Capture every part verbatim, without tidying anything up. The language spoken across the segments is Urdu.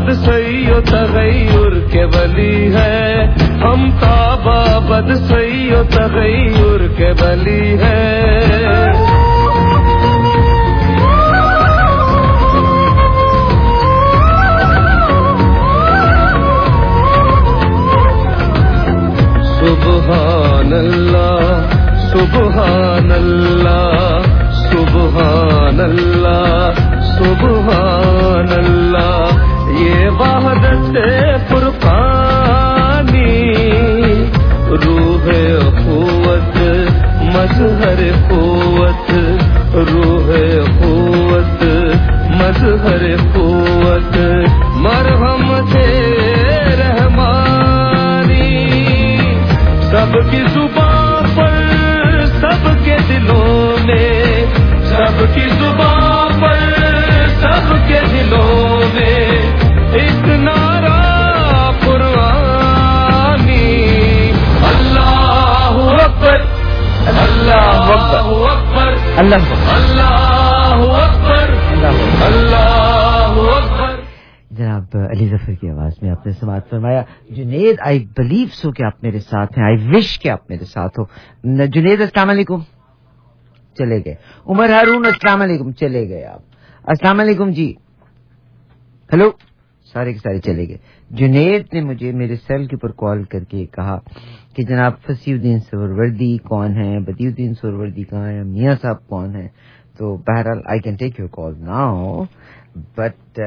بد سئی و تغیر کے ولی ہے، ہم تابا بد سئی و تغیر کے ولی ہے۔ سبحان اللہ سبحان اللہ سبحان اللہ سبحان اللہ، یہ وحدت فرقانی روح قوت مظہر قوت، روح قوت مظہر قوت، مرہم سے رحمانی سب کی زبان پر سب کے دلوں میں، سب کی زبان پر سب کے دلوں میں ایک نعرہ قرآنی، اللہ اکبر اللہ اکبر اللہ اکبر اللہ اکبر۔ جناب علی ظفر کی آواز میں آپ نے سماعت فرمایا۔ جنید آئی بلیو سو کہ آپ میرے ساتھ ہیں، آئی وش کہ آپ میرے ساتھ ہو۔ جنید السلام علیکم، چلے گئے۔ عمر ہارون السلام علیکم، چلے گئے آپ۔ السلام علیکم جی، ہلو، سارے کے سارے چلے گئے۔ جنید نے مجھے میرے سیل کے اوپر کال کر کے کہا کہ جناب فصیح الدین سہروردی کون ہیں، بدیع الدین سہروردی کہاں ہیں، میاں صاحب کون ہیں۔ تو بہرحال I can take your call now, but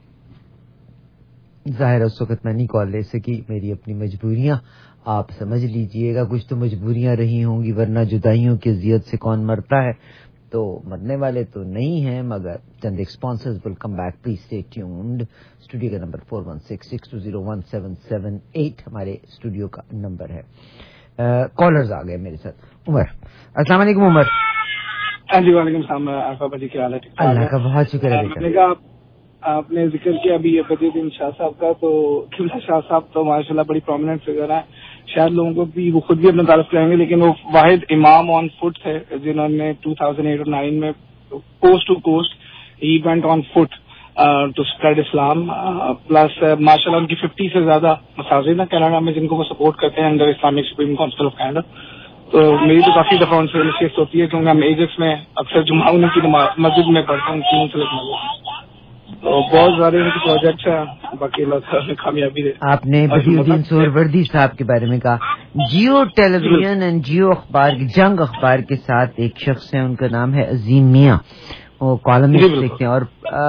ظاہر اس وقت میں نہیں کال لے سکی، میری اپنی مجبوریاں آپ سمجھ لیجئے گا، کچھ تو مجبوریاں رہی ہوں گی، ورنہ جدائیوں کی اذیت سے کون مرتا ہے، تو مرنے والے تو نہیں ہیں، مگر چند sponsors will come back, please stay tuned. Studio کا number four one six six two zero one seven seven eight ہمارے اسٹوڈیو کا نمبر ہے۔ کالرز آ گئے میرے ساتھ۔ عمر السلام علیکم۔ عمر جی وعلیکم السلام، آفا جی کیا حال ہے؟ اللہ کا بہت شکر ہے بیٹا۔ آپ نے ذکر کیا ابھی بدیع الدین شاہ صاحب کا، تو قبلہ شاہ صاحب تو ماشاءاللہ بڑی پرومیننٹ فگر ہیں، شاید لوگوں کو بھی وہ خود بھی اپنا تعارف کریں گے، لیکن وہ واحد امام آن فٹ تھے جنہوں نے ٹو تھاؤزینڈ ایٹ اور نائن میں کوسٹ ٹو کوسٹ ہی went on foot to spread Islam, plus ماشاء اللہ ان کی ففٹی سے زیادہ مساجد ہیں کینیڈا میں جن کو وہ سپورٹ کرتے ہیں under Islamic Supreme Council of Canada. تو میری تو کافی دفعہ ان سے نصیحت ہوتی ہے کیونکہ ہم ایجکس میں اکثر جمعہ ان کی مسجد میں پڑھتے ہیں، ان کی منسلک میں، تو بہت سارے ان کے پروجیکٹس ہیں، باقی اللہ تعالیٰ نے کامیابی دے۔ آپ نے بدیع الدین سہروردی صاحب کے بارے میں کہا، Geo television and Geo اخبار جنگ اخبار کے ساتھ ایک شخص ہے، ان کا نام ہے عظیم میاں، وہ کالمسٹ لکھتے ہیں، اور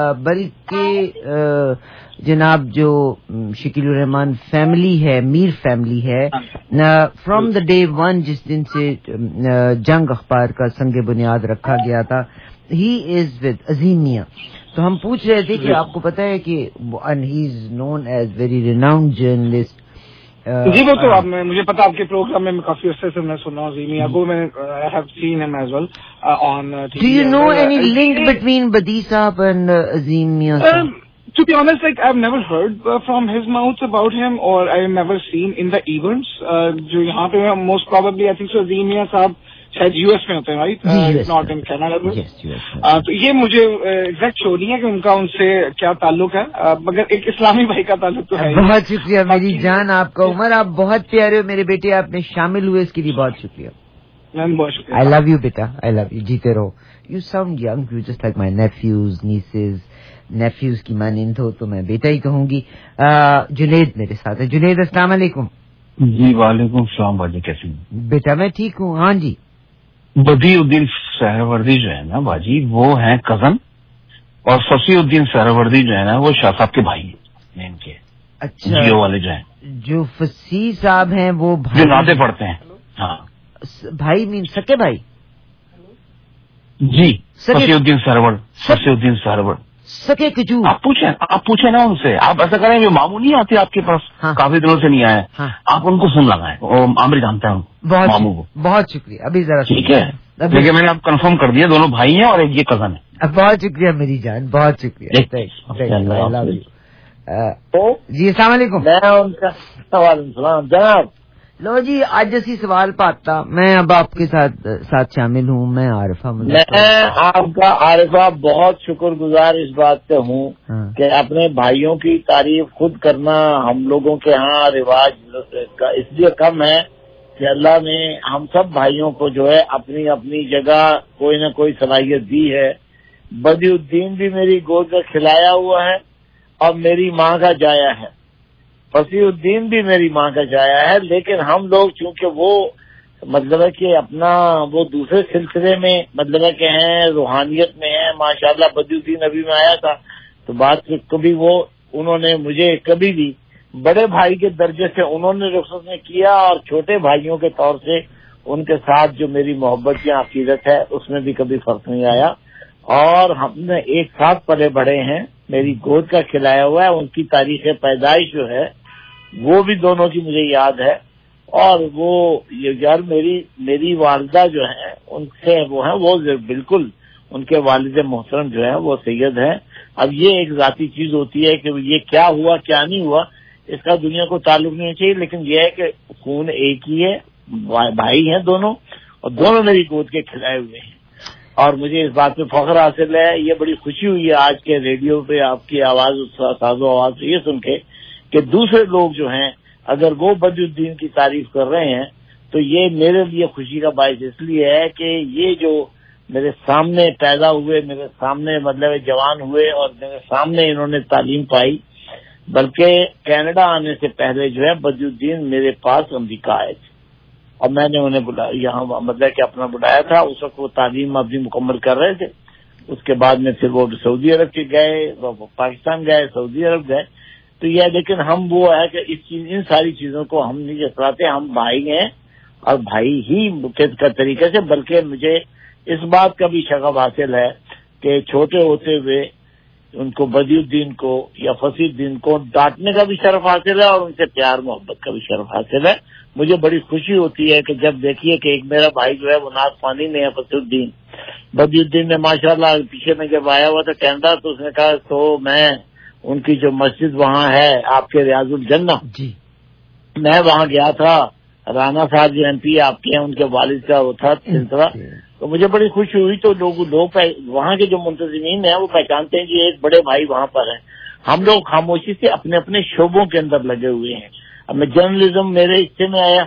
بلکہ جناب جو شکیل الرحمان فیملی ہے، میر فیملی ہے، فرام دا ڈے ون جس دن سے جنگ اخبار کا سنگ بنیاد رکھا گیا تھا، ہی از ود عظیم میاں۔ تو ہم پوچھ رہے تھے کہ آپ کو پتا ہے کہ he is known as very renowned journalist. جی وہ تو آپ مجھے پتا، آپ کے پروگرام میں کافی عرصے سے میں سن رہا ہوں عظیم میاں کو، میں آئی have seen him as well on T V. Do you know any link between Badi Sahib and عظیم میاں صاحب؟ To be honest, like I've never heard uh, from his mouth about him, or I've never seen in the events. جو یہاں پہ most probably I think so عظیم میاں صاحب شاید یو ایس میں ہوتے ہیں، رائٹ؟ Not in Canada. تو یہ مجھے ایگزیکٹ شو نہیں ہے کہ ان کا ان سے کیا تعلق ہے، مگر ایک اسلامی بھائی کا تعلق تو ہے۔ بہت شکریہ میری جان آپ کا۔ عمر آپ بہت پیارے ہو میرے بیٹے، آپ نے شامل ہوئے اس کے لیے بہت شکریہ۔ بہت شکریہ۔ آئی love you beta, I love you, جیتے رہو۔ You sound young, you just like my nephews nieces, nephews کی مانند ہو تو میں بیٹا ہی کہوں گی۔ جنید میرے ساتھ ہے۔ جنید السلام علیکم۔ جی وعلیکم السلام باجی، کیسی ہیں؟ بیٹا میں ٹھیک ہوں، ہاں جی۔ بدیع الدین سہروردی جو ہے نا باجی وہ ہیں کزن، اور فصیح الدین سہروردی جو ہے نا وہ شاہ صاحب کے بھائی ہیں ان کے۔ اچھا، جیو والے جو ہیں، جو فصیح صاحب ہیں وہ جو نعتیں پڑھتے ہیں، ہاں بھائی مین سکے بھائی؟ جی فصیح الدین سہرورد، فصیح الدین سہرورد سکے کچو۔ آپ پوچھیں آپ پوچھیں نا ان سے، آپ ایسا کریں جو ماموں نہیں آتے آپ کے پاس، کافی دنوں سے نہیں آئے، آپ ان کو فون لگائیں، عامر جانتا ہوں ماموں کو۔ بہت شکریہ، ابھی ذرا ٹھیک ہے، لیکن میں نے آپ کنفرم کر دیا دونوں بھائی ہیں اور ایک یہ کزن ہے۔ بہت شکریہ میری جان، بہت شکریہ۔ جی السلام علیکم۔ میں ان کا وعلیکم السلام جناب، لو جی آج اسی سوال پاتا میں اب آپ کے ساتھ ساتھ شامل ہوں. میں عارفہ میں آپ کا عارفہ بہت شکر گزار اس بات سے ہوں کہ اپنے بھائیوں کی تعریف خود کرنا ہم لوگوں کے ہاں رواج اس لیے کم ہے کہ اللہ نے ہم سب بھائیوں کو جو ہے اپنی اپنی جگہ کوئی نہ کوئی صلاحیت دی ہے. بدی الدین بھی میری گود میں کھلایا ہوا ہے اور میری ماں کا جایا ہے. فصیح الدین بھی میری ماں کا جایا ہے. لیکن ہم لوگ چونکہ وہ مطلب ہے کہ اپنا وہ دوسرے سلسلے میں مطلب ہے کہ ہیں روحانیت میں ہیں. ماشاءاللہ بدی الدین ابھی میں آیا تھا تو بات کبھی وہ انہوں نے مجھے کبھی بھی بڑے بھائی کے درجے سے انہوں نے رخصت میں کیا اور چھوٹے بھائیوں کے طور سے ان کے ساتھ جو میری محبت یا عقیدت ہے اس میں بھی کبھی فرق نہیں آیا. اور ہم نے ایک ساتھ پلے بڑے ہیں. میری گود کا کھلایا ہوا ہے. ان کی تاریخ پیدائش جو ہے وہ بھی دونوں کی مجھے یاد ہے. اور وہ یار میری میری والدہ جو ہے ان سے وہ ہیں وہ بالکل ان کے والد محترم جو ہے وہ سید ہیں. اب یہ ایک ذاتی چیز ہوتی ہے کہ یہ کیا ہوا کیا نہیں ہوا اس کا دنیا کو تعلق نہیں چاہیے. لیکن یہ ہے کہ خون ایک ہی ہے, بھائی ہیں دونوں اور دونوں میری گود کے کھلائے ہوئے ہیں. اور مجھے اس بات پہ فخر حاصل ہے. یہ بڑی خوشی ہوئی ہے آج کے ریڈیو پہ آپ کی آواز ساز و آواز سے یہ سن کے کہ دوسرے لوگ جو ہیں اگر وہ بدی الدین کی تعریف کر رہے ہیں تو یہ میرے لیے خوشی کا باعث اس لیے ہے کہ یہ جو میرے سامنے پیدا ہوئے, میرے سامنے مطلب جوان ہوئے اور میرے سامنے انہوں نے تعلیم پائی, بلکہ کینیڈا آنے سے پہلے جو ہے بدی الدین میرے پاس امریکہ آئے تھے اور میں نے انہیں بلایا یہاں مطلب کہ اپنا بلایا تھا. اس وقت وہ تعلیم اپنی مکمل کر رہے تھے. اس کے بعد میں پھر وہ سعودی عرب کے گئے, وہ پاکستان گئے, سعودی عرب گئے. تو یہ لیکن ہم وہ ہے کہ اس چیز ان ساری چیزوں کو ہم نہیں جتراتے. ہم بھائی ہیں اور بھائی ہی کا طریقے سے, بلکہ مجھے اس بات کا بھی شغف حاصل ہے کہ چھوٹے ہوتے ہوئے ان کو بدی الدین کو یا فصیح الدین کو ڈانٹنے کا بھی شرف حاصل ہے اور ان سے پیار محبت کا بھی شرف حاصل ہے. مجھے بڑی خوشی ہوتی ہے کہ جب دیکھیے کہ ایک میرا بھائی جو ہے وہ ناز پانی میں ہے فصیح الدین. بدی الدین نے ماشاءاللہ پیچھے میں جب آیا ہوا تھا کینیڈا تو اس نے کہا تو میں ان کی جو مسجد وہاں ہے آپ کے ریاض الجنہ جی میں وہاں گیا تھا. رانا صاحب جو ایم پی آپ کے ہیں ان کے والد کا وہ تھا سلسلہ, تو مجھے بڑی خوشی ہوئی. تو لوگ لوگ وہاں کے جو منتظمین ہیں وہ پہچانتے ہیں کہ ایک بڑے بھائی وہاں پر ہیں. ہم لوگ خاموشی سے اپنے اپنے شعبوں کے اندر لگے ہوئے ہیں. اب میں جرنلزم میرے حصے میں آیا,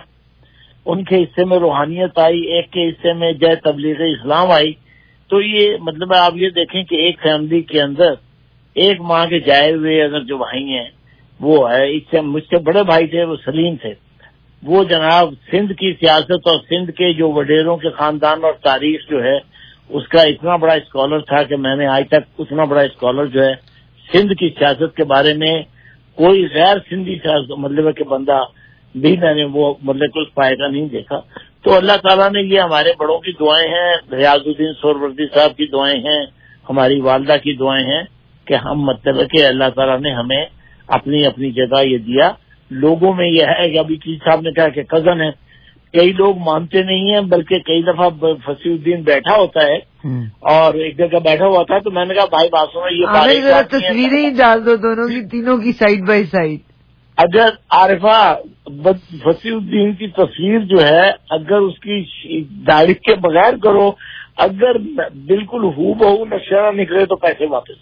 ان کے حصے میں روحانیت آئی, ایک کے حصے میں جے تبلیغ اسلام آئی. تو یہ مطلب آپ یہ دیکھیں کہ ایک فیملی کے اندر ایک ماں کے جائے ہوئے اگر جو بھائی ہیں وہ ہے, اس سے مجھ سے بڑے بھائی تھے وہ سلیم تھے. وہ جناب سندھ کی سیاست اور سندھ کے جو وڈیروں کے خاندان اور تاریخ جو ہے اس کا اتنا بڑا اسکالر تھا کہ میں نے آج تک اتنا بڑا اسکالر جو ہے سندھ کی سیاست کے بارے میں کوئی غیر سندھی مطلب کہ بندہ بھی میں نے وہ مطلب کہ اس فائدہ نہیں دیکھا. تو اللہ تعالیٰ نے یہ ہمارے بڑوں کی دعائیں ہیں, ریاض الدین سہروردی صاحب کی دعائیں ہیں, ہماری والدہ کی دعائیں ہیں کہ ہم مطلب کہ اللہ تعالیٰ نے ہمیں اپنی اپنی جگہ یہ دیا. لوگوں میں یہ ہے کہ ابھی چیز صاحب نے کہا کہ کزن ہے, کئی لوگ مانتے نہیں ہیں, بلکہ کئی دفعہ فصیح الدین بیٹھا ہوتا ہے اور ایک جگہ بیٹھا ہوا تھا تو میں نے کہا بھائی بات سنو یہ تصویریں ہی ڈال دو دونوں کی, تینوں کی سائڈ بائی سائڈ. اگر عارفہ فصیح الدین کی تصویر جو ہے اگر اس کی داڑھی کے بغیر کرو, اگر بالکل ہو بہو نقشہ نکلے تو پیسے واپس.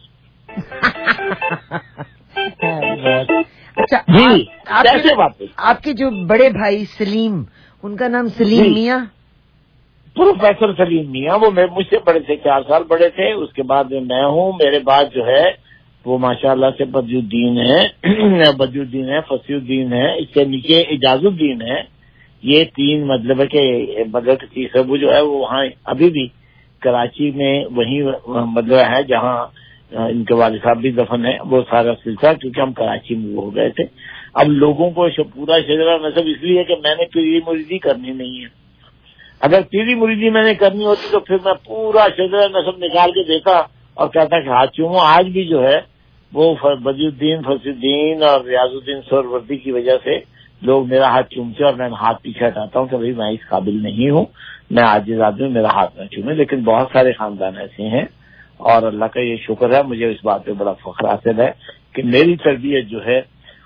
اچھا جی پیسے واپس. آپ کے جو بڑے بھائی سلیم, ان کا نام سلیم میاں, پروفیسر سلیم میاں, وہ مجھ سے بڑے تھے, چار سال بڑے تھے. اس کے بعد میں ہوں, میرے بعد جو ہے وہ ماشاءاللہ سے بدی الدین ہے, بدی الدین ہے, فصیح الدین ہے, اس سے نیچے اعجاز الدین ہے. یہ تین مطلب ہے کہ مطلب تیسرا وہ جو ہے وہ وہاں ابھی بھی کراچی میں وہیں مطلب ہے جہاں ان کے والد صاحب بھی دفن ہے. وہ سارا سلسلہ کیونکہ ہم کراچی میں ہو گئے تھے. اب لوگوں کو پورا شجرہ نسب اس لیے کہ میں نے پیری مریدی کرنی نہیں ہے. اگر پیری مریدی میں نے کرنی ہوتی تو پھر میں پورا شجرہ نسب نکال کے دیتا اور کہتا کہ ہاتھ چومو. آج بھی جو ہے وہ بدی الدین فصیح الدین اور ریاض الدین سہروردی کی وجہ سے لوگ میرا ہاتھ چومتے اور میں ہاتھ پیچھے ہٹاتا ہوں کہ بھائی میں اس قابل نہیں ہوں, میں عاجز آدمی, میرا ہاتھ نہ چومے. لیکن بہت سارے خاندان ایسے ہیں اور اللہ کا یہ شکر ہے, مجھے اس بات پہ بڑا فخر حاصل ہے کہ میری تربیت جو ہے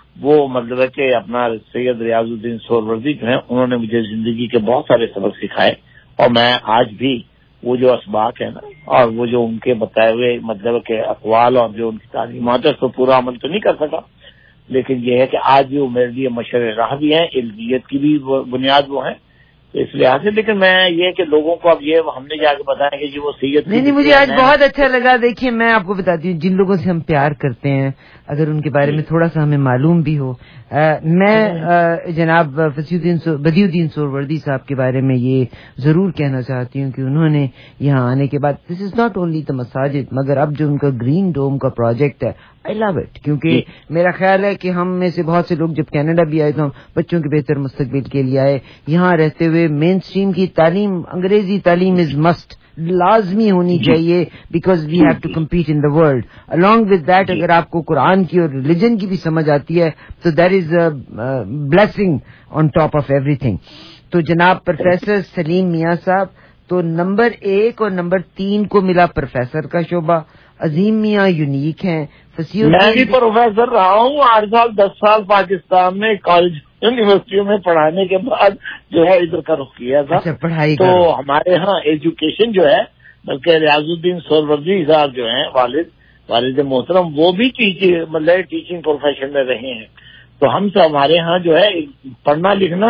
وہ مطلب ہے کہ اپنا سید ریاض الدین سہروردی جو ہیں انہوں نے مجھے زندگی کے بہت سارے سبق سکھائے، اور میں آج بھی وہ جو اسباق ہے نا اور وہ جو ان کے بتائے ہوئے مطلب کہ اقوال اور جو ان کی تعلیمات ہے اس کو پورا عمل تو نہیں کر سکا، لیکن یہ ہے کہ آج بھی وہ میرے لیے مشرِ راہ بھی ہیں، علمیت کی بھی بنیاد وہ ہیں، تو اس لحاظ سے. لیکن میں یہ کہ لوگوں کو اب یہ ہم نے جا کے بتایا کہ جی وہ سید نہیں نہیں مجھے آج بہت اچھا لگا. دیکھیے میں آپ کو بتاتی ہوں، جن لوگوں سے ہم پیار کرتے ہیں اگر ان کے بارے میں تھوڑا سا ہمیں معلوم بھی ہو، میں جناب فصیح الدین بدیع الدین سہروردی صاحب کے بارے میں یہ ضرور کہنا چاہتی ہوں کہ انہوں نے یہاں آنے کے بعد دس از ناٹ اونلی دا مساجد، مگر اب جو ان کا گرین ڈوم کا پروجیکٹ ہے آئی لو اٹ، کیونکہ میرا خیال ہے کہ ہم میں سے بہت سے لوگ جب کینیڈا بھی آئے تو ہم بچوں کے بہتر مستقبل کے لیے آئے. یہاں رہتے ہوئے مین اسٹریم کی تعلیم، انگریزی تعلیم از مسٹ، لازمی ہونی چاہیے، because we have to compete in the world. along with that اگر آپ کو قرآن کی اور ریلیجن کی بھی سمجھ آتی ہے تو that is a blessing on top of everything. تو جناب پروفیسر سلیم میاں صاحب تو نمبر ایک اور نمبر تین کو ملا پروفیسر کا شعبہ. عظیم میاں یونیک ہیں. میں بھی پروفیسر رہا ہوں آٹھ سال دس سال پاکستان میں کالج یونیورسٹیوں میں پڑھانے کے بعد جو ہے ادھر کا رخ کیا تھا. پڑھائی تو ہمارے ہاں ایجوکیشن جو ہے، بلکہ ریاض الدین سہروردی صاحب جو ہیں والد والد محترم وہ بھی مطلب ٹیچنگ پروفیشن میں رہے ہیں. تو ہم سب ہمارے ہاں جو ہے پڑھنا لکھنا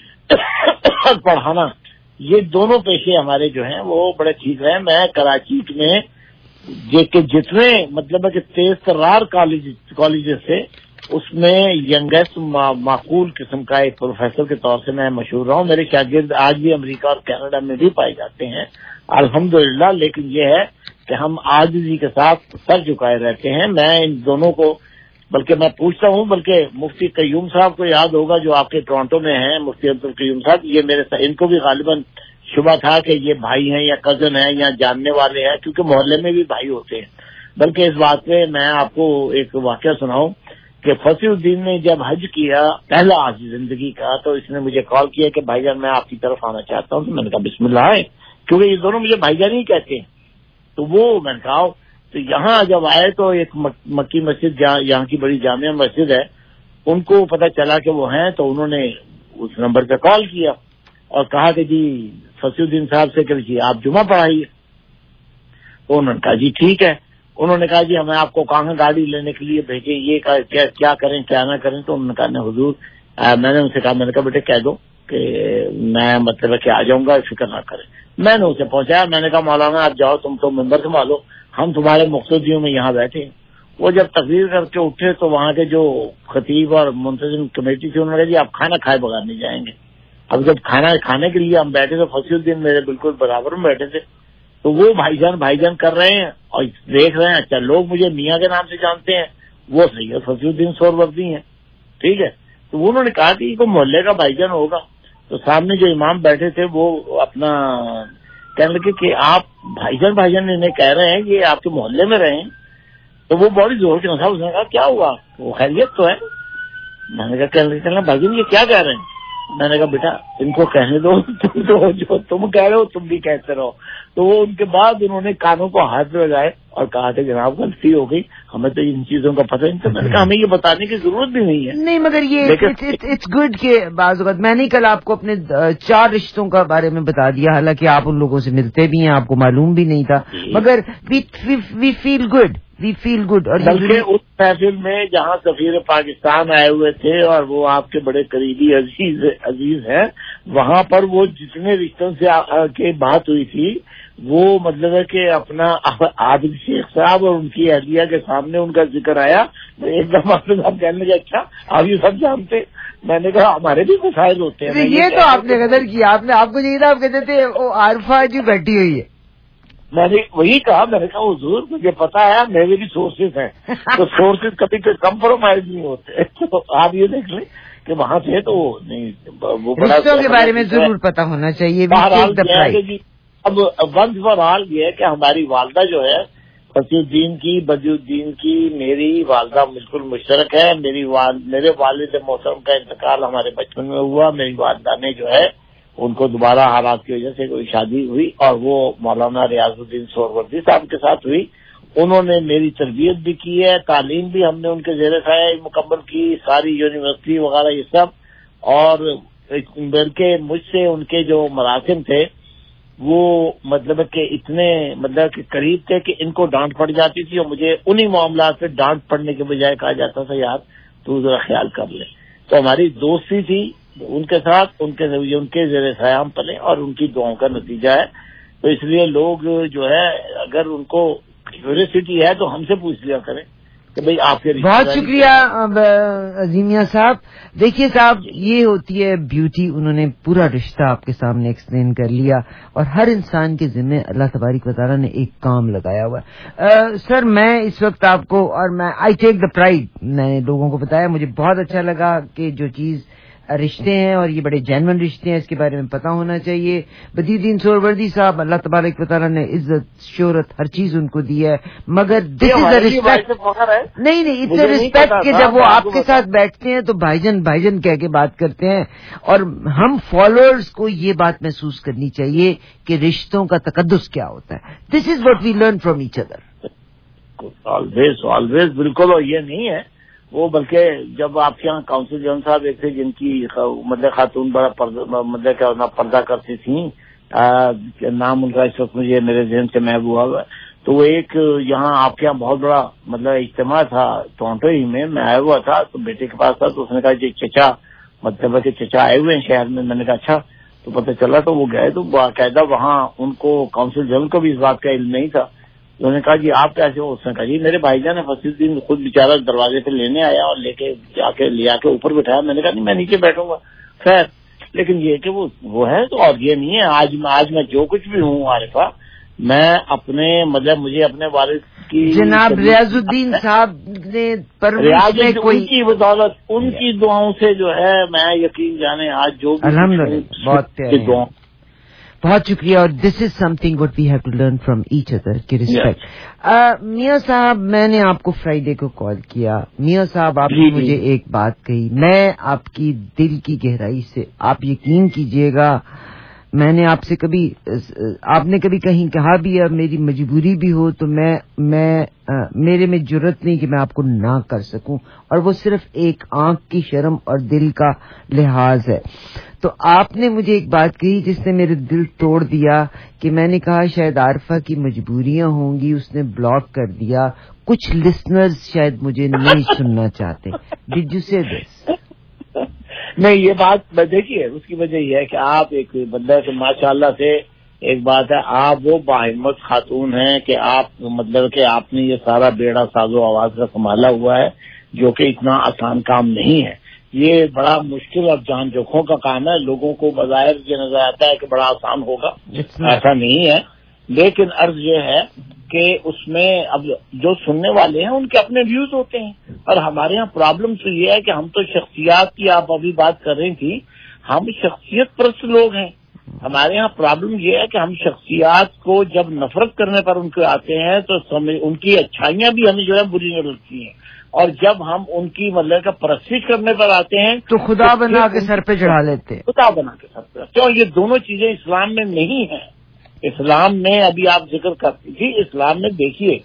اور پڑھانا یہ دونوں پیشے ہمارے جو ہیں وہ بڑے ٹھیک رہے. میں کراچی میں کہ جتنے مطلب ہے کہ تیز ترار کالجز تھے اس میں ینگسٹ معقول قسم کا ایک پروفیسر کے طور سے میں مشہور رہا ہوں. میرے شاگرد آج بھی امریکہ اور کینیڈا میں بھی پائے جاتے ہیں الحمدللہ. لیکن یہ ہے کہ ہم عاجزی کے ساتھ سر جھکائے رہتے ہیں. میں ان دونوں کو بلکہ میں پوچھتا ہوں، بلکہ مفتی قیوم صاحب کو یاد ہوگا جو آپ کے ٹورانٹو میں ہیں، مفتی عبد القیوم صاحب، یہ میرے ان کو بھی غالباً شبہ تھا کہ یہ بھائی ہیں یا کزن ہیں یا جاننے والے ہیں، کیونکہ محلے میں بھی بھائی ہوتے ہیں. بلکہ اس بات پہ میں آپ کو ایک واقعہ سناؤں کہ فصیح الدین نے جب حج کیا پہلا حج زندگی کا تو اس نے مجھے کال کیا کہ بھائی جان میں آپ کی طرف آنا چاہتا ہوں. تو میں نے کہا بسم اللہ ہے، کیونکہ یہ دونوں مجھے بھائی جان ہی کہتے ہیں. تو وہ میں نے کہا تو یہاں جب آئے تو ایک مکی مسجد یہاں کی بڑی جامع مسجد ہے، ان کو پتہ چلا کہ وہ ہیں، تو انہوں نے اس نمبر پہ کال کیا اور کہا کہ جی فصیح الدین صاحب سے کہ جی آپ جمعہ پڑھائیے. تو انہوں نے کہا جی ٹھیک ہے. انہوں نے کہا جی ہمیں آپ کو کہاں گاڑی لینے کے لیے بھیجیں، یہ کیا کریں کیا نہ کریں. تو انہوں نے کہا نہیں حضور، میں نے ان سے کہا میں نے کہا بیٹے کہہ دو کہ میں مطلب کہ آ جاؤں گا، فکر نہ کریں. میں نے اسے پہنچایا، میں نے کہا مولانا آپ جاؤ، تم تو ممبر سنبھالو، ہم تمہارے مقتدیوں میں یہاں بیٹھے ہیں. وہ جب تقریر کر کے اٹھے تو وہاں کے جو خطیب اور منتظم کمیٹی تھی انہوں نے کہا جی آپ کھانا کھائے بغیر نہیں جائیں گے. اب جب کھانا کھانے کے لیے ہم بیٹھے تو فصیح الدین میرے بالکل برابر میں بیٹھے تھے. تو وہ بھائی جان بھائی جان کر رہے ہیں اور دیکھ رہے ہیں اچھا لوگ مجھے میاں کے نام سے جانتے ہیں، وہ سید فصیح الدین سہروردی ہیں. ٹھیک ہے. تو انہوں نے کہا کہ یہ کوئی محلے کا بھائی جان ہوگا. تو سامنے جو امام بیٹھے تھے وہ اپنا کہنے لگے کہ آپ بھائی جان بھائی جان انہیں کہہ رہے ہیں یہ آپ کے محلے میں رہے ہیں. تو وہ بڑی زور کے نظر اس نے کہا کیا ہوا، وہ خیریت تو ہے. میں نے کہا کہنے لگے بھائی جان یہ کیا کہہ رہے ہیں. میں نے کہا بیٹا ان کو کہنے دو، تم تو جو تم کہہ رہے ہو تم بھی کہتے رہو. تو وہ ان کے بعد انہوں نے کانوں کو ہاتھ لگائے اور کہا کہ جناب غلطی ہو گئی، ہمیں تو ان چیزوں کا پتہ نہیں. تو میں نے کہا ہمیں یہ بتانے کی ضرورت بھی نہیں ہے. نہیں مگر یہ اٹس گڈ کہ بعض اوقات میں نے کل آپ کو اپنے چار رشتوں کا بارے میں بتا دیا، حالانکہ آپ ان لوگوں سے ملتے بھی ہیں، آپ کو معلوم بھی نہیں تھا، مگر وی feel good we feel good. اور بلکہ اس محفل میں جہاں سفیر پاکستان آئے ہوئے تھے اور وہ آپ کے بڑے قریبی عزیز عزیز ہیں، وہاں پر وہ جتنے رشتوں سے بات ہوئی تھی وہ مطلب ہے کہ اپنا عادل شیخ صاحب اور ان کی اہلیہ کے سامنے ان کا ذکر آیا. ایک دم آپ صاحب کہنے لگے اچھا آپ یہ سب جانتے. میں نے کہا ہمارے بھی مسائل ہوتے ہیں. یہ تو آپ نے قدر کیا، آپ نے آپ کو چاہیے تھا آپ کہتے تھے وہ عارفہ جی بیٹھی ہوئی ہے. میں نے وہی کہا، میں نے کہا حضور مجھے پتا ہے میرے بھی سورسز ہیں، تو سورسز کبھی کمپرومائز نہیں ہوتے. تو آپ یہ دیکھ لیں کہ وہاں سے تو نہیں وہ رشتوں کے بارے میں ضرور پتا ہونا چاہیے. اب ونس فار آل یہ ہے کہ ہماری والدہ جو ہے فصیح الدین کی بدیع الدین کی میری والدہ بالکل مشترک ہے. میری والد میرے والد محترم کا انتقال ہمارے بچپن میں ہوا. میری والدہ نے جو ہے ان کو دوبارہ حالات کی وجہ سے کوئی شادی ہوئی اور وہ مولانا ریاض الدین سہروردی صاحب کے ساتھ ہوئی. انہوں نے میری تربیت بھی کی ہے، تعلیم بھی ہم نے ان کے زیر سایہ مکمل کی، ساری یونیورسٹی وغیرہ یہ سب، اور بلکہ مجھ سے ان کے جو مراسم تھے وہ مطلب کہ اتنے مطلب کہ قریب تھے کہ ان کو ڈانٹ پڑ جاتی تھی، اور مجھے انہی معاملات پہ ڈانٹ پڑنے کے بجائے کہا جاتا تھا یار تو ذرا خیال کر لے. تو ہماری دوستی تھی ان کے ساتھ، ان کے ان کے زیر سایہ ہم پلے، اور ان کی دعاؤں کا نتیجہ ہے. تو اس لیے لوگ جو ہے اگر ان کو کیوریسٹی ہے تو ہم سے پوچھ لیا کریں کہ بھئی آپ کے. بہت شکریہ عظیمیہ صاحب. دیکھیے صاحب، یہ ہوتی ہے بیوٹی. انہوں نے پورا رشتہ آپ کے سامنے ایکسپلین کر لیا، اور ہر انسان کے ذمہ اللہ تبارک و تعالیٰ نے ایک کام لگایا ہوا ہے. سر میں اس وقت آپ کو، اور میں آئی ٹیک دا پرائڈ، میں نے لوگوں کو بتایا، مجھے بہت اچھا لگا کہ جو چیز رشتے ہیں اور یہ بڑے جینون رشتے ہیں، اس کے بارے میں پتہ ہونا چاہیے. بدی الدین سہروردی صاحب، اللہ تبارک و تعالیٰ نے عزت، شہرت، ہر چیز ان کو دی ہے، مگر دس از اے رسپیکٹ. نہیں نہیں اٹس اے رسپیکٹ کہ جب وہ آپ کے ساتھ بیٹھتے ہیں تو بھائی جان بھائی جان کہہ کے بات کرتے ہیں، اور ہم فالوورز کو یہ بات محسوس کرنی چاہیے کہ رشتوں کا تقدس کیا ہوتا ہے. This is what we learn from each other. Always always بالکل. اور یہ نہیں ہے وہ، بلکہ جب آپ کے یہاں کاؤنسل جان صاحب ایک تھے جن کی مطلب خاتون بڑا مطلب کیا پردہ کرتی تھیں، نام ان کا اس وقت مجھے میرے ذہن سے محو ہوا ہے، تو وہ ایک یہاں آپ کے یہاں بہت بڑا مطلب اجتماع تھا ٹورنٹو ہی میں، میں آیا ہوا تھا تو بیٹے کے پاس تھا، تو اس نے کہا جی چچا مطلب کہ چچا آئے ہوئے ہیں شہر میں. میں نے کہا اچھا، تو پتہ چلا تو وہ گئے تو باقاعدہ وہاں ان کو کاؤنسل جنرل کو بھی اس بات کا علم نہیں تھا. انہوں نے کہا جی آپ کیسے ہو؟ اس نے کہا جی میرے بھائی جان فصیح الدین خود بیچارہ دروازے پہ لینے آیا اور لے کے جا کے لے آ کے اوپر بٹھایا. میں نے کہا نہیں میں نیچے بیٹھوں گا. خیر لیکن یہ کہ وہ وہ ہے تو، اور یہ نہیں ہے. آج میں آج میں جو کچھ بھی ہوں عارفہ، میں اپنے مطلب مجھے اپنے والد کی جناب ریاض الدین صاحب نے ریاض ان کی بدولت ان کی دعاؤں سے جو ہے میں یقین جانے آج جو الحمدللہ بہت دعاؤں. بہت شکریہ. اور this is something what we have to learn from each other کی رسپیکٹ. میاں صاحب میں نے آپ کو فرائیڈے کو کال کیا. میاں صاحب آپ نے مجھے ایک بات کہی، میں آپ کی دل کی گہرائی سے، آپ یقین کیجئے گا میں نے آپ سے کبھی، آپ نے کبھی کہیں کہا بھی ہے میری مجبوری بھی ہو تو میں میں میرے میں جرت نہیں کہ میں آپ کو نہ کر سکوں، اور وہ صرف ایک آنکھ کی شرم اور دل کا لحاظ ہے. تو آپ نے مجھے ایک بات کہی جس نے میرے دل توڑ دیا، کہ میں نے کہا شاید عارفہ کی مجبوریاں ہوں گی، اس نے بلاک کر دیا، کچھ لسنرز شاید مجھے نہیں سننا چاہتے. ڈیڈ یو سے دس؟ نہیں، یہ بات دیکھیے اس کی وجہ یہ ہے کہ آپ ایک بندہ سے ماشاء اللہ سے ایک بات ہے، آپ وہ باہمت خاتون ہیں کہ آپ مطلب کہ آپ نے یہ سارا بیڑا ساز و آواز کا سنبھالا ہوا ہے، جو کہ اتنا آسان کام نہیں ہے. یہ بڑا مشکل اور جان جوکھوں کا کام ہے. لوگوں کو بظاہر یہ نظر آتا ہے کہ بڑا آسان ہوگا، ایسا نہیں ہے. لیکن عرض یہ ہے کہ اس میں اب جو سننے والے ہیں ان کے اپنے ویوز ہوتے ہیں، اور ہمارے یہاں پرابلم تو یہ ہے کہ ہم تو شخصیات کی، آپ ابھی بات کر رہی تھی، ہم شخصیت پرست لوگ ہیں. ہمارے یہاں پرابلم یہ ہے کہ ہم شخصیات کو جب نفرت کرنے پر ان کے آتے ہیں تو ان کی اچھائیاں بھی ہمیں جو ہے بری نہیں لگتی ہیں، اور جب ہم ان کی مطلب کا پرستش کرنے پر آتے ہیں تو خدا بنا کے سر پہ چڑھا لیتے. خدا بنا کے سر پہ کیوں؟ یہ دونوں چیزیں اسلام میں نہیں ہیں. اسلام میں ابھی آپ ذکر کرتی تھی، اسلام میں دیکھیے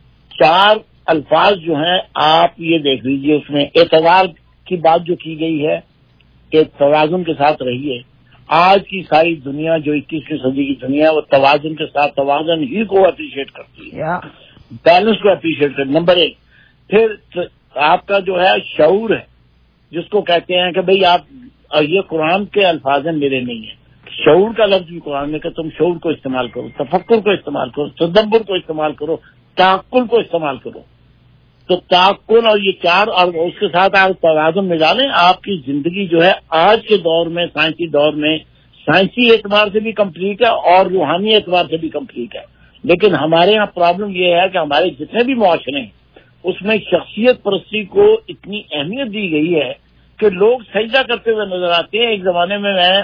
چار الفاظ جو ہیں آپ یہ دیکھ لیجئے، اس میں اعتدال کی بات جو کی گئی ہے کہ توازن کے ساتھ رہیے. آج کی ساری دنیا جو اکیسویں صدی کی دنیا ہے وہ توازن کے ساتھ، توازن ہی کو اپریشیٹ کرتی ہے، بیلنس کو اپریشیٹ کرتی. نمبر ایک. پھر آپ کا جو ہے شعور ہے، جس کو کہتے ہیں کہ بھئی آپ، یہ قرآن کے الفاظ ہیں میرے نہیں ہیں، شعور کا لفظ بھی قرآن میں کہ تم شعور کو استعمال کرو، تفکر کو استعمال کرو، تدبر کو استعمال کرو، تعقل کو استعمال کرو. تو تعقل اور یہ چار اور اس کے ساتھ آپ توازن میں ڈالیں، آپ کی زندگی جو ہے آج کے دور میں، سائنسی دور میں، سائنسی اعتبار سے بھی کمپلیٹ ہے اور روحانی اعتبار سے بھی کمپلیٹ ہے. لیکن ہمارے یہاں پرابلم یہ ہے کہ ہمارے جتنے بھی معاشرے ہیں اس میں شخصیت پرستی کو اتنی اہمیت دی گئی ہے کہ لوگ سجدہ کرتے ہوئے نظر آتے ہیں. ایک زمانے میں میں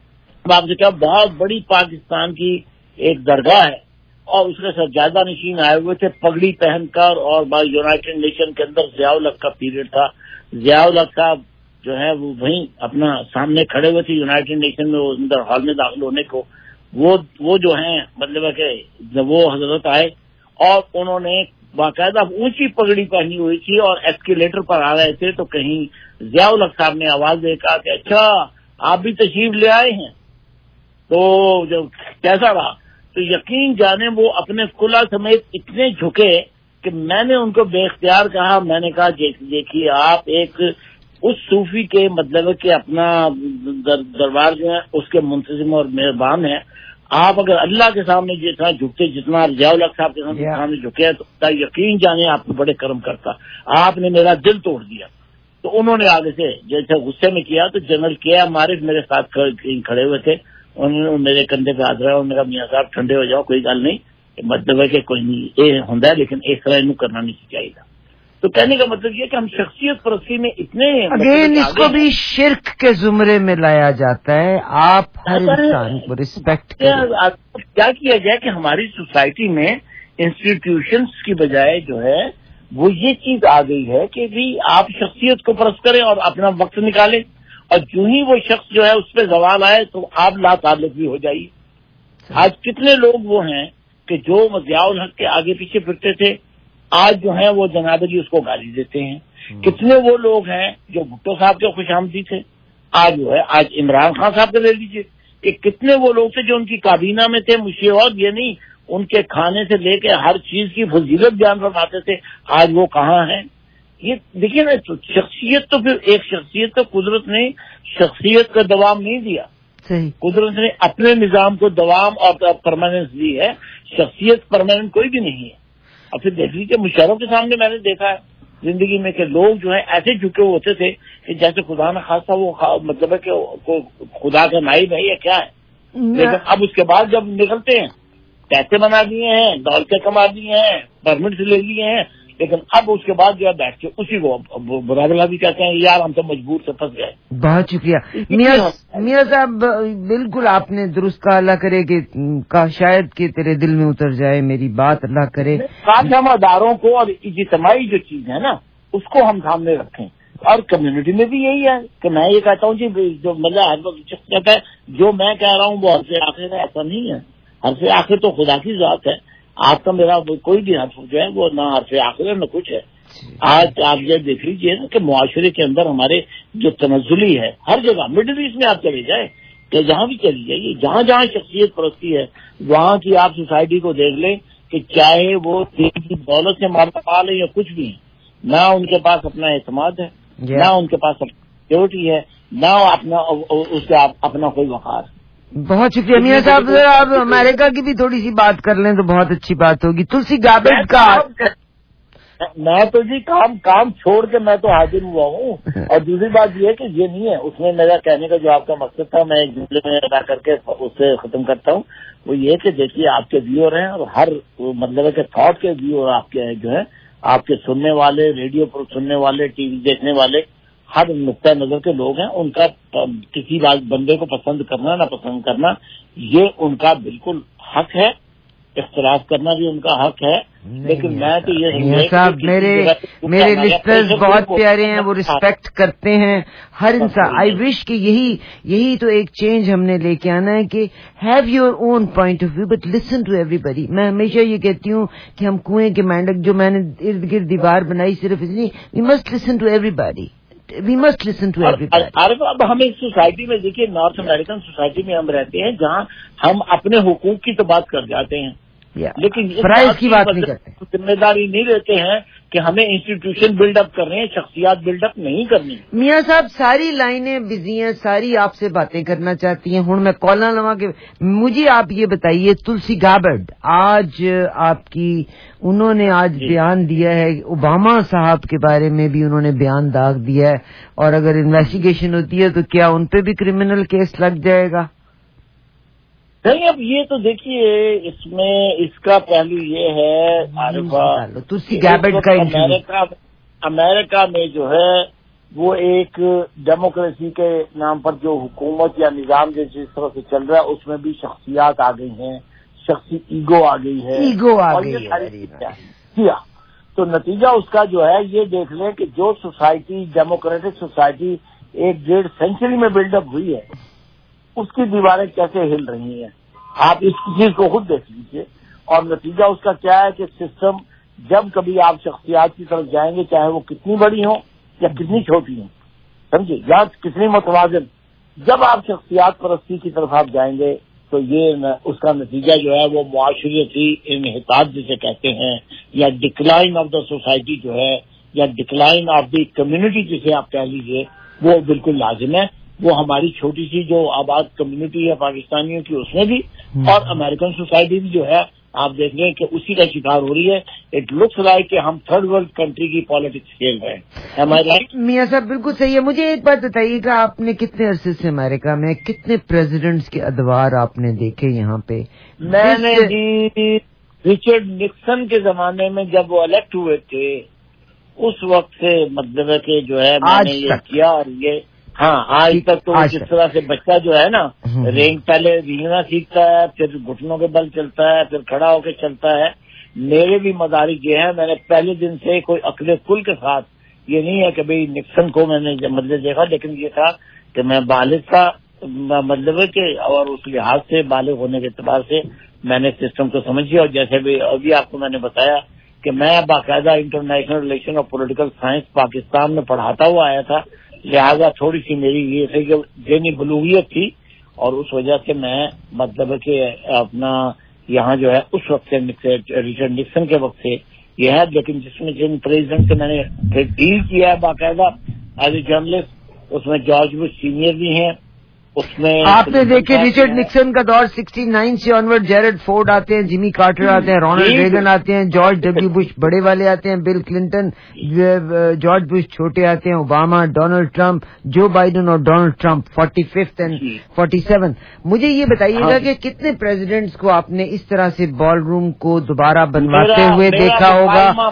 آپ سے کہا بہت بڑی پاکستان کی ایک درگاہ ہے اور اس کے سجادہ نشین آئے ہوئے تھے پگڑی پہن کر، اور یونائٹڈ نیشن کے اندر ضیاء الحق کا پیریڈ تھا. ضیاء الحق صاحب جو ہے وہ وہیں اپنا سامنے کھڑے ہوئے تھے یونائٹڈ نیشن میں اندر ہال میں داخل ہونے کو. وہ وہ جو ہیں مطلب ہے کہ وہ حضرت آئے اور انہوں نے باقاعدہ اونچی پگڑی پہنی ہوئی تھی اور ایسکیلیٹر پر آ رہے تھے تو کہیں ضیاء الحق صاحب نے آواز دے کہا کہ اچھا آپ بھی تشریف لے آئے ہیں، تو جب کیسا رہا؟ تو یقین جانے وہ اپنے کلا سمیت اتنے جھکے کہ میں نے ان کو بے اختیار کہا، میں نے کہا دیکھیے آپ ایک اس صوفی کے مطلب کہ اپنا در دربار جو ہے اس کے منتظم اور مہربان ہیں، آپ اگر اللہ کے سامنے جتنا جھکتے جتنا ضیاء الحق صاحب کے سامنے جھکے ہیں تو یقین جانے آپ کو بڑے کرم کرتا، آپ نے میرا دل توڑ دیا۔ تو انہوں نے آگے سے جیسے غصے میں کیا تو جنرل کے ایم عارف میرے ساتھ کھڑے ہوئے تھے، انہوں نے میرے کندھے پہ ہاتھ رہا اور میرا میاں صاحب ٹھنڈے ہو جاؤ، کوئی گل نہیں، مطلب ہے کہ کوئی نہیں یہ ہوں لیکن اس طرح انہوں کرنا نہیں چاہیے تھا۔ تو کہنے کا مطلب یہ کہ ہم شخصیت پرستی میں اتنے اگین اس کو بھی شرک کے زمرے میں لایا جاتا ہے، آپ ہر انسان کو ریسپیکٹ کیا کیا جائے کہ ہماری سوسائٹی میں انسٹیٹیوشنز کی بجائے جو ہے وہ یہ چیز آ گئی ہے کہ بھی آپ شخصیت کو پرست کریں اور اپنا وقت نکالیں، اور جو ہی وہ شخص جو ہے اس پہ زوال آئے تو آپ لا تعلق بھی ہو جائیے۔ آج کتنے لوگ وہ ہیں کہ جو ضیاء الحق کے آگے پیچھے پھرتے تھے، آج جو ہیں وہ جناب جی اس کو گالی دیتے ہیں۔ کتنے وہ لوگ ہیں جو بھٹو صاحب کے خوش آمدید تھے، آج جو ہے آج عمران خان صاحب کا لے لیجیے کہ کتنے وہ لوگ تھے جو ان کی کابینہ میں تھے، مجھے اور یہ نہیں ان کے کھانے سے لے کے ہر چیز کی فضیلت بیان فرماتے تھے، آج وہ کہاں ہیں؟ یہ دیکھیے نا، شخصیت تو پھر ایک شخصیت تو قدرت نے شخصیت کا دوام نہیں دیا، قدرت نے اپنے نظام کو دوام اور پرماننس دی ہے، شخصیت پرماننٹ کوئی بھی نہیں ہے۔ اور پھر دیکھ لیجیے مشرف کے سامنے میں نے دیکھا ہے زندگی میں کہ لوگ جو ہے ایسے جھکے ہوتے تھے کہ جیسے خدا نہ خاصا وہ مطلب ہے کہ خدا کا نائب ہے یا کیا ہے، لیکن اب اس کے بعد جب نکلتے ہیں پیسے بنا دیے ہیں، دولتیں کما دی ہیں، پرمٹ لے لیے ہیں، لیکن اب اس کے بعد جو ہے بیٹھ کے اسی کو برا بلا بھی کہتے ہیں یار ہم تو مجبور سے پھنس گئے۔ بہت شکریہ میاں صاحب، بالکل آپ نے درست کہا، اللہ کرے کہ شاید کہ تیرے دل میں اتر جائے میری بات، اللہ کرے آج ہم اداروں کو اور اجتماعی جو چیز ہے نا اس کو ہم سامنے رکھیں، اور کمیونٹی میں بھی یہی ہے کہ میں یہ کہتا ہوں جی جو مطلب کہتا ہے جو میں کہہ رہا ہوں وہ حرف آخر ہے، ایسا نہیں ہے، حرف آخر تو خدا کی ذات ہے، آپ کا میرا کوئی بھی حرف جو ہے وہ نہ حرف آخر ہے نہ کچھ ہے۔ آج آپ یہ دیکھ لیجیے نا کہ معاشرے کے اندر ہمارے جو تنزلی ہے ہر جگہ، مڈل ایسٹ میں آپ چلے جائیں کہ جہاں بھی چلی جائیے، جہاں جہاں شخصیت پرستی ہے وہاں کی آپ سوسائٹی کو دیکھ لیں کہ چاہے وہ دین کی دولت سے مال پال ہے یا کچھ بھی، نہ ان کے پاس اپنا اعتماد ہے، نہ ان کے پاس سیکورٹی ہے، نہ اپنا اس کا اپنا کوئی وقار۔ بہت شکریہ میاں صاحب، آپ امریکہ کی بھی تھوڑی سی بات کر لیں تو بہت اچھی بات ہوگی۔ تلسی گابرڈ کا میں تو جی کام کام چھوڑ کے میں تو حاضر ہوا ہوں، اور دوسری بات یہ ہے کہ یہ نہیں ہے، اس میں میرا کہنے کا جو آپ کا مقصد تھا میں ایک جملے میں ادا کر کے اس سے ختم کرتا ہوں، وہ یہ کہ دیکھیے آپ کے ویور ہیں اور ہر مطلب ہے کہ تھاٹ کے ویور آپ کے جو ہے آپ کے سننے والے، ریڈیو پر سننے والے، ٹی وی دیکھنے والے، ہر نقطۂ نظر کے لوگ ہیں، ان کا کسی بندے کو پسند کرنا نہ پسند کرنا یہ ان کا بالکل حق ہے، اختلاف کرنا بھی ان کا حق ہے، لیکن میں تو یہ صاحب میرے میرے لسنرز بہت پیارے ہیں، وہ ریسپیکٹ کرتے ہیں ہر انسان۔ آئی وش کہ یہی یہی تو ایک چینج ہم نے لے کے آنا ہے کہ have your own point of view but listen to everybody. میں ہمیشہ یہ کہتی ہوں کہ ہم کنویں کے مینڈک جو میں نے ارد گرد دیوار بنائی صرف اس لیے، we must listen to everybody, we must listen to everybody. اب ہم ایک سوسائٹی میں دیکھیے نارتھ امریکن سوسائٹی میں ہم رہتے ہیں جہاں ہم اپنے حقوق کی تو بات کر جاتے ہیں لیکن فرائض کی بات نہیں کرتے، ذمہ داری نہیں لیتے ہیں کہ ہمیں انسٹیٹیوشن بلڈ اپ کرنے ہیں، شخصیات بلڈ اپ نہیں کرنی۔ میاں صاحب ساری لائنیں بزی ہیں، ساری آپ سے باتیں کرنا چاہتی ہیں، ہوں میں کال نہ لواں کہ مجھے آپ یہ بتائیے تلسی گابرڈ آج آپ کی انہوں نے آج بیان دیا ہے، اوباما صاحب کے بارے میں بھی انہوں نے بیان داغ دیا ہے، اور اگر انویسٹیگیشن ہوتی ہے تو کیا ان پہ بھی کرمنل کیس لگ جائے گا؟ نہیں اب یہ تو دیکھیے اس میں اس کا پہلو یہ ہے عارفہ، امریکہ امریکہ میں جو ہے وہ ایک ڈیموکریسی کے نام پر جو حکومت یا نظام جس طرح سے چل رہا ہے اس میں بھی شخصیات آ گئی ہیں، شخصی ایگو آ گئی ہے، ایگو آ گئی ہے، تو نتیجہ اس کا جو ہے یہ دیکھ لیں کہ جو سوسائٹی ڈیموکریٹک سوسائٹی ایک ڈیڑھ سینچری میں بلڈ اپ ہوئی ہے اس کی دیواریں کیسے ہل رہی ہیں، آپ اس چیز کو خود دیکھ لیجیے۔ اور نتیجہ اس کا کیا ہے کہ سسٹم جب کبھی آپ شخصیات کی طرف جائیں گے، چاہے وہ کتنی بڑی ہوں یا کتنی چھوٹی ہوں، سمجھے، یا کتنی متوازن، جب آپ شخصیات پرستی کی طرف آپ جائیں گے تو یہ اس کا نتیجہ جو ہے وہ معاشرتی انحطاط جسے کہتے ہیں، یا ڈکلائن آف دا سوسائٹی جو ہے، یا ڈکلائن آف دی کمیونٹی جسے آپ کہہ لیجیے، وہ بالکل لازم ہے۔ وہ ہماری چھوٹی سی جو آباد کمیونٹی ہے پاکستانیوں کی، اس میں بھی، اور امریکن سوسائٹی بھی جو ہے آپ دیکھ لیں کہ اسی کا شکار ہو رہی ہے۔ اٹ لکس لائک کہ ہم تھرڈ ورلڈ کنٹری کی پالیٹکس کھیل رہے ہیں، ہمارے رائٹ؟ میاں صاحب بالکل صحیح ہے۔ مجھے ایک بات بتائیے گا، آپ نے کتنے عرصے سے امریکہ میں، کتنے پریزیڈنٹس کے ادوار آپ نے دیکھے یہاں پہ؟ میں نے جی رچرڈ نکسن کے زمانے میں جب وہ الیکٹ ہوئے تھے اس وقت سے مطلب ہے کہ جو ہے میں نے یہ کیا، اور یہ ہاں آج تک تو جس طرح سے بچہ جو ہے نا رینگ پہلے رینگنا سیکھتا ہے، پھر گھٹنوں کے بل چلتا ہے، پھر کھڑا ہو کے چلتا ہے، میرے بھی مدارک یہ ہے۔ میں نے پہلے دن سے کوئی عقل کل کے ساتھ، یہ نہیں ہے کہ بھئی نکسن کو میں نے مطلب دیکھا، لیکن یہ تھا کہ میں بالغ کا مطلب ہے کہ اور اس لحاظ سے بالغ ہونے کے اعتبار سے میں نے سسٹم کو سمجھی، اور جیسے بھی ابھی آپ کو میں نے بتایا کہ میں باقاعدہ انٹرنیشنل ریلیشن اور پولیٹیکل سائنس پاکستان میں پڑھاتا ہوا آیا تھا، لہذا تھوڑی سی میری یہ تھی کہ ذہنی بلوغیت تھی، اور اس وجہ سے میں مطلب ہے کہ اپنا یہاں جو ہے اس وقت سے ریچرڈ نکسن کے وقت سے یہ ہے، لیکن جس میں جن پریزیڈنٹ سے میں نے پھر ڈیل کیا ہے باقاعدہ ایز اے جرنلسٹ، اس میں جارج بش سینئر بھی ہیں، اس میں آپ نے دیکھے ریچرڈ نکسن کا دور سکسٹی نائن سے آنورڈ، جیرڈ فورڈ آتے ہیں، جمی کارٹر آتے ہیں، رونلڈ ریگن آتے ہیں، جارج ڈبلیو بش بڑے والے آتے ہیں، بل کلنٹن، جارج بش چھوٹے آتے ہیں، Obama, Donald Trump, Joe Biden اور Donald Trump, forty fifth and forty seven. مجھے یہ بتائیے گا کہ کتنے پریزیڈنٹس کو آپ نے اس طرح سے بال روم کو دوبارہ بنواتے ہوئے دیکھا ہوگا؟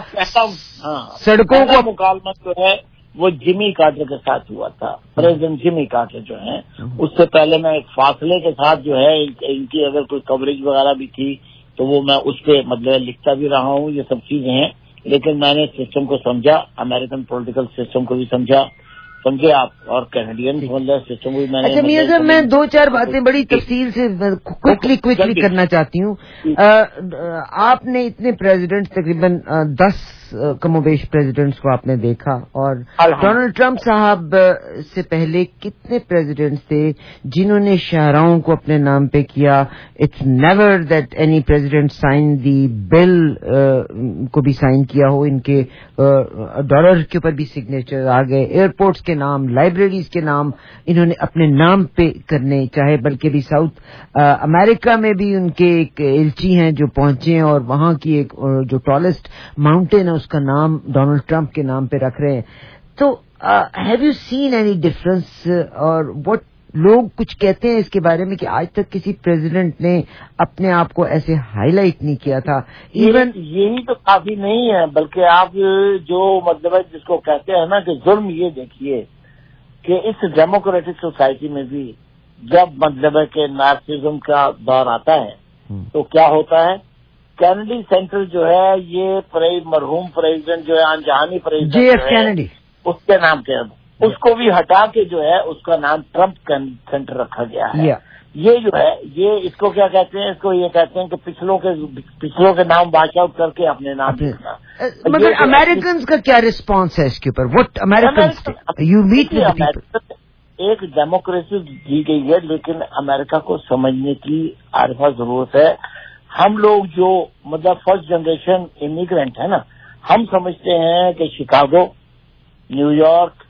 سڑکوں کو مکالمہ جو ہے وہ جمی کارٹر کے ساتھ ہوا تھا، پریزیڈنٹ جمی کارٹر جو ہیں، اس سے پہلے میں ایک فاصلے کے ساتھ جو ہے ان کی اگر کوئی کوریج وغیرہ بھی تھی تو وہ میں اس پہ مطلب لکھتا بھی رہا ہوں، یہ سب چیزیں ہیں، لیکن میں نے سسٹم کو سمجھا، امریکن پولیٹیکل سسٹم کو بھی سمجھا، سمجھے آپ، اور کینیڈین سسٹم بھی میں نے۔ اچھا میاں صاحب، میں دو چار باتیں بڑی تفصیل سے کوئکلی کوئکلی کرنا چاہتی ہوں۔ آپ نے اتنے پریزیڈنٹ تقریباً دس کم و بیش پریزیڈنٹس کو آپ نے دیکھا، اور ڈونلڈ ٹرمپ صاحب سے پہلے کتنے پریزیڈنٹس تھے جنہوں نے شاہراہوں کو اپنے نام پہ کیا؟ It's never that any president sign the bill کو بھی سائن کیا ہو، ان کے ڈالر کے اوپر بھی سگنیچر آ گئے، ایئرپورٹس کے نام، لائبریریز کے نام انہوں نے اپنے نام پہ کرنے چاہے، بلکہ بھی ساؤتھ امریکہ میں بھی ان کے ایک ایلچی ہیں جو پہنچے ہیں، اور وہاں کی ایک جو ٹالسٹ ماؤنٹین ہے اس کا نام ڈونلڈ ٹرمپ کے نام پہ رکھ رہے ہیں۔ تو have you seen any difference, اور وٹ لوگ کچھ کہتے ہیں اس کے بارے میں کہ آج تک کسی پریزیڈنٹ نے اپنے آپ کو ایسے ہائی لائٹ نہیں کیا تھا؟ ایون یہی تو کافی نہیں ہے، بلکہ آپ جو مطلب ہے جس کو کہتے ہیں نا کہ ظلم، یہ دیکھیے کہ اس ڈیموکریٹک سوسائٹی میں بھی جب مطلب ہے کہ نارسزم کا دور آتا ہے تو کیا ہوتا ہے، کینیڈی سینٹر جو ہے یہ مرحوم پریزیڈنٹ جو ہے انجہانی پریزیڈنٹ جے ایف کینیڈی، اس کے نام کے اس کو بھی ہٹا کے جو ہے اس کا نام ٹرمپ سینٹر رکھا گیا ہے۔ یہ جو ہے یہ اس کو کیا کہتے ہیں، اس کو یہ کہتے ہیں کہ پچھلوں کے پچھلوں کے نام واش آؤٹ کر کے اپنے نام لکھنا۔ مگر امریکنز کا کیا رسپانس ہے اس کے اوپر؟ What Americans you met with people? ایک ڈیموکریسی دی گئی ہے، لیکن امریکہ کو سمجھنے کی عارفہ ضرورت ہے۔ ہم لوگ جو مطلب فرسٹ جنریشن امیگرینٹ ہے نا، ہم سمجھتے ہیں کہ Chicago, New York,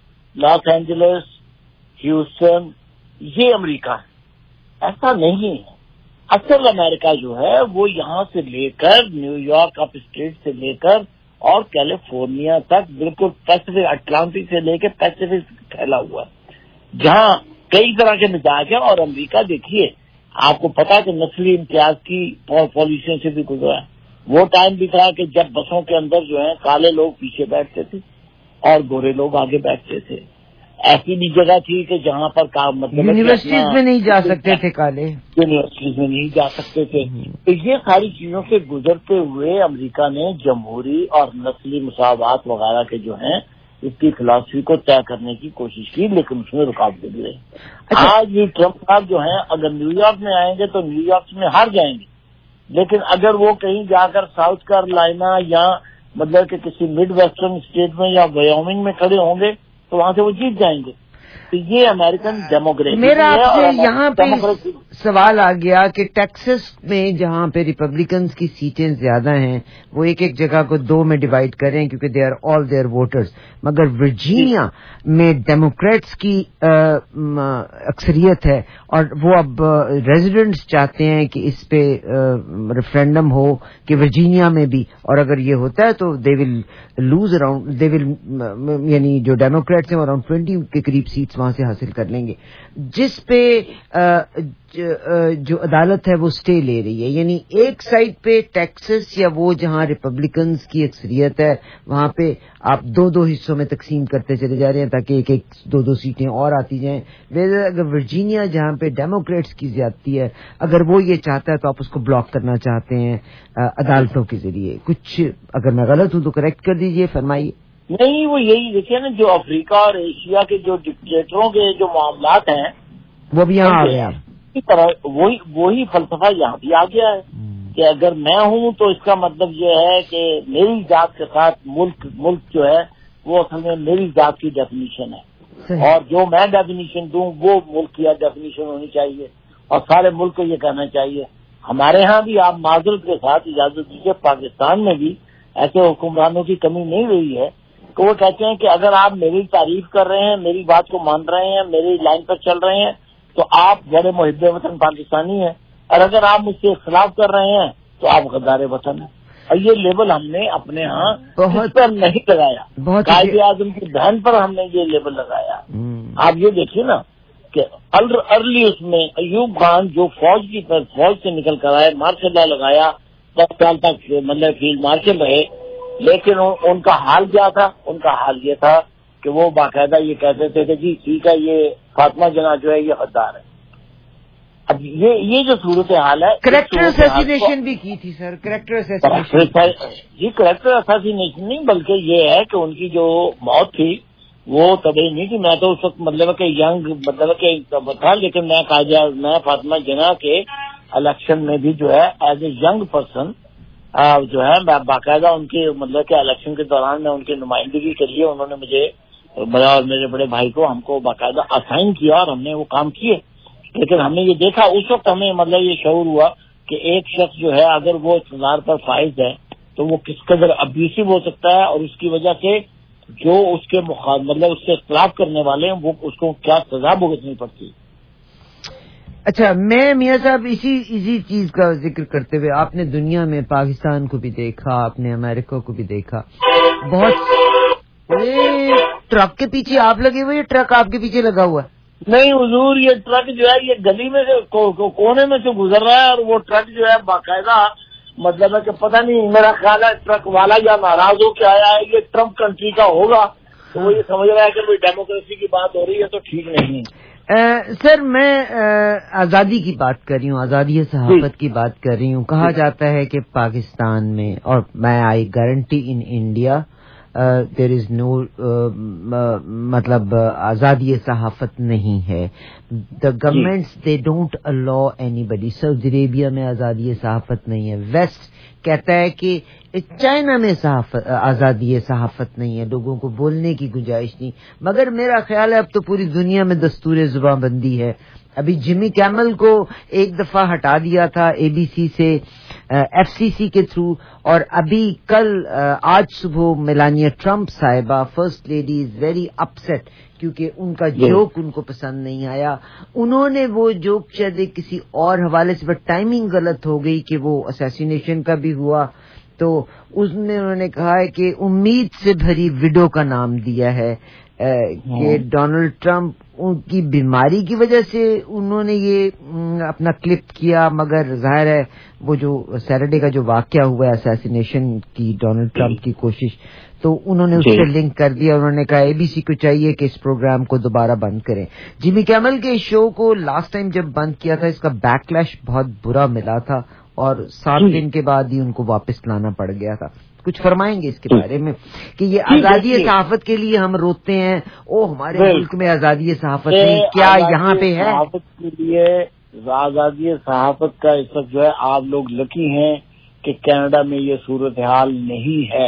Los Angeles, Houston یہ امریکہ ہے، ایسا نہیں ہے۔ اصل امریکہ جو ہے وہ یہاں سے لے کر نیو یارک اپ اسٹیٹ سے لے کر اور کیلیفورنیا تک بالکل پیسفک اٹلانٹک سے لے کے پیسفک پھیلا ہوا ہے، جہاں کئی طرح کے مزاج ہیں۔ اور امریکہ دیکھیے، آپ کو پتا کہ نسلی امتیاز کی پالیسیوں سے بھی گزرا ہے۔ وہ ٹائم بھی تھا کہ جب بسوں کے اندر جو ہے کالے لوگ پیچھے بیٹھتے تھے اور گورے لوگ آگے بیٹھتے تھے۔ ایسی بھی جگہ تھی کہ جہاں پر کام مطلب یونیورسٹیز میں نہیں جا سکتے تھے کالے، یونیورسٹیز میں نہیں جا سکتے تھے۔ تو یہ ساری چیزوں سے گزرتے ہوئے امریکہ نے جمہوری اور نسلی مساوات وغیرہ کے جو ہیں اس کی فلاسفی کو طے کرنے کی کوشش کی، لیکن اس میں رکاوٹیں بھی رہی۔ آج یہ ٹرمپ صاحب جو ہیں اگر نیو یارک میں آئیں گے تو نیو یارک میں ہار جائیں گے، لیکن اگر وہ کہیں جا کر ساؤتھ کیرولینا یا مطلب کہ کسی مڈ ویسٹرن اسٹیٹ میں یا ویومنگ میں کھڑے ہوں گے تو وہاں سے وہ جیت جائیں گے. تو یہ امریکن ڈیموکریسی. میرا آپ سے یہاں پہ سوال آ گیا کہ ٹیکسس میں جہاں پہ ریپبلکنز کی سیٹیں زیادہ ہیں وہ ایک ایک جگہ کو دو میں ڈیوائڈ کریں کیونکہ they are all their voters, مگر ورجینیا میں ڈیموکریٹس کی اکثریت ہے اور وہ اب ریزیڈنٹس چاہتے ہیں کہ اس پہ ریفرینڈم ہو کہ ورجینیا میں بھی، اور اگر یہ ہوتا ہے تو دے ول لوز اراؤنڈ دے ول یعنی جو ڈیموکریٹس ہیں اراؤنڈ ٹوینٹی کے قریب سیٹس وہاں سے حاصل کر لیں گے، جس پہ جو عدالت ہے وہ سٹے لے رہی ہے. یعنی ایک سائڈ پہ ٹیکسس یا وہ جہاں ریپبلکنز کی اکثریت ہے وہاں پہ آپ دو دو حصوں میں تقسیم کرتے چلے جا رہے ہیں تاکہ ایک ایک دو دو سیٹیں اور آتی جائیں. اگر ورجینیا جہاں پہ ڈیموکریٹس کی زیادتی ہے اگر وہ یہ چاہتا ہے تو آپ اس کو بلاک کرنا چاہتے ہیں عدالتوں کے ذریعے. کچھ اگر میں غلط ہوں تو کریکٹ کر دیجئے، فرمائیے. نہیں، وہ یہی دیکھیے نا، جو افریقہ اور ایشیا کے جو ڈکٹیٹروں کے جو معاملات ہیں وہ بھی یہاں آ گیا. اسی طرح وہی وہی فلسفہ یہاں بھی آ گیا ہے کہ اگر میں ہوں تو اس کا مطلب یہ ہے کہ میری ذات کے ساتھ ملک ملک جو ہے وہ اصل میں میری ذات کی ڈیفینیشن ہے، اور جو میں ڈیفینیشن دوں وہ ملک کی ڈیفینیشن ہونی چاہیے اور سارے ملک کو یہ کہنا چاہیے. ہمارے ہاں بھی آپ معذرت کے ساتھ اجازت دیجیے، پاکستان میں بھی ایسے حکمرانوں کی کمی نہیں رہی ہے کہ وہ کہتے ہیں کہ اگر آپ میری تعریف کر رہے ہیں، میری بات کو مان رہے ہیں، میری لائن پر چل رہے ہیں تو آپ بڑے محب وطن پاکستانی ہیں، اور اگر آپ مجھ سے اختلاف کر رہے ہیں تو آپ غدار وطن ہیں. اور یہ لیبل ہم نے اپنے ہاں بہت پر نہیں لگایا، قائد اعظم کی بہن پر ہم نے یہ لیبل لگایا. آپ یہ دیکھیے نا کہ ارلی اس میں ایوب خان جو فوج کی فوج سے نکل کر آئے، مارشل لا لگایا، دس سال تک مطلب فیلڈ مارشل رہے، لیکن ان کا حال کیا تھا؟ ان کا حال یہ تھا کہ وہ باقاعدہ یہ کہتے تھے کہ جی ٹھیک ہے یہ فاطمہ جناح جو ہے یہ غدار ہے. اب یہ یہ جو صورت حال ہے، کریکٹر اسیسینیشن بھی کی تھی سر، کریکٹر اسیسینیشن جی کریکٹر اسیسینیشن نہیں بلکہ یہ ہے کہ ان کی جو موت تھی وہ طبعی نہیں تھی. میں تو اس وقت مطلب کہ ینگ مطلب کہ تھا، لیکن میں قاعدہ میں فاطمہ جناح کے الیکشن میں بھی جو ہے ایز اے ینگ پرسن جو ہے میں باقاعدہ ان کے مطلب کہ الیکشن کے دوران میں ان کی نمائندگی کے لیے انہوں نے مجھے بڑا اور میرے بڑے بھائی کو ہم کو باقاعدہ اسائن کیا اور ہم نے وہ کام کیے. لیکن ہم نے یہ دیکھا اس وقت ہمیں مطلب یہ شعور ہوا کہ ایک شخص جو ہے اگر وہ اقتدار پر فائز ہے تو وہ کس قدر ابیوسو ہو سکتا ہے، اور اس کی وجہ سے جو اس کے مطلب اس سے اختلاف کرنے والے ہیں وہ اس کو کیا سزا بھگتنی پڑتی. اچھا، میں میاں صاحب اسی اسی چیز کا ذکر کرتے ہوئے آپ نے دنیا میں پاکستان کو بھی دیکھا، آپ نے امریکہ کو بھی دیکھا، بہت ٹرک کے پیچھے آپ لگے ہوئے، ٹرک آپ کے پیچھے لگا ہوا ہے؟ نہیں حضور، یہ ٹرک جو ہے یہ گلی میں سے کونے میں سے گزر رہا ہے، اور وہ ٹرک جو ہے باقاعدہ مطلب ہے کہ پتہ نہیں، میرا خیال ہے ٹرک والا یا ناراض ہو کے آیا ہے، یہ ٹرمپ کنٹری کا ہوگا تو وہ یہ سمجھ رہا ہے کہ کوئی ڈیموکریسی کی بات ہو رہی ہے تو ٹھیک نہیں. سر میں آزادی کی بات کر رہی ہوں، آزادی صحافت کی بات کر رہی ہوں. کہا جاتا ہے کہ پاکستان میں، اور میں آئی گارنٹی ان انڈیا دیر از نو مطلب آزادی صحافت نہیں ہے. The governments they don't allow anybody. سعودی عربیہ میں آزادی صحافت نہیں ہے. ویسٹ کہتا ہے کہ چائنا میں صحافت آزادی صحافت نہیں ہے، لوگوں کو بولنے کی گنجائش نہیں. مگر میرا خیال ہے اب تو پوری دنیا میں دستور زبان بندی ہے. ابھی جمی کیمل کو ایک دفعہ ہٹا دیا تھا اے بی سی سے ایف سی سی کے تھرو، اور ابھی کل آج صبح میلانیا ٹرمپ صاحبہ first lady is very upset کیونکہ ان کا جوک ان کو پسند نہیں آیا. انہوں نے وہ جوک شاید کسی اور حوالے سے، بٹ ٹائمنگ غلط ہو گئی کہ وہ اسیسینیشن کا بھی ہوا، تو اس نے انہوں نے کہا ہے کہ امید سے بھری وڈو کا نام دیا ہے کہ ڈونلڈ ٹرمپ ان کی بیماری کی وجہ سے انہوں نے یہ اپنا کلپ کیا. مگر ظاہر ہے وہ جو سیٹرڈے کا جو واقعہ ہوا ہے اسیسینیشن کی ڈونلڈ ٹرمپ کی کوشش، تو انہوں نے اس سے لنک کر دیا. انہوں نے کہا اے بی سی کو چاہیے کہ اس پروگرام کو دوبارہ بند کریں. جمی کیمل کے شو کو لاسٹ ٹائم جب بند کیا تھا اس کا بیک لیش بہت برا ملا تھا، اور سات دن کے بعد ہی ان کو واپس لانا پڑ گیا تھا. کچھ فرمائیں گے اس کے بارے میں کہ یہ آزادی صحافت کے لیے ہم روتے ہیں، او ہمارے ملک میں آزادی صحافت نہیں، کیا یہاں پہ ہے؟ صحافت کے لیے آزادی صحافت کا اس وقت جو ہے آپ لوگ لکی ہیں کہ کینیڈا میں یہ صورتحال نہیں ہے.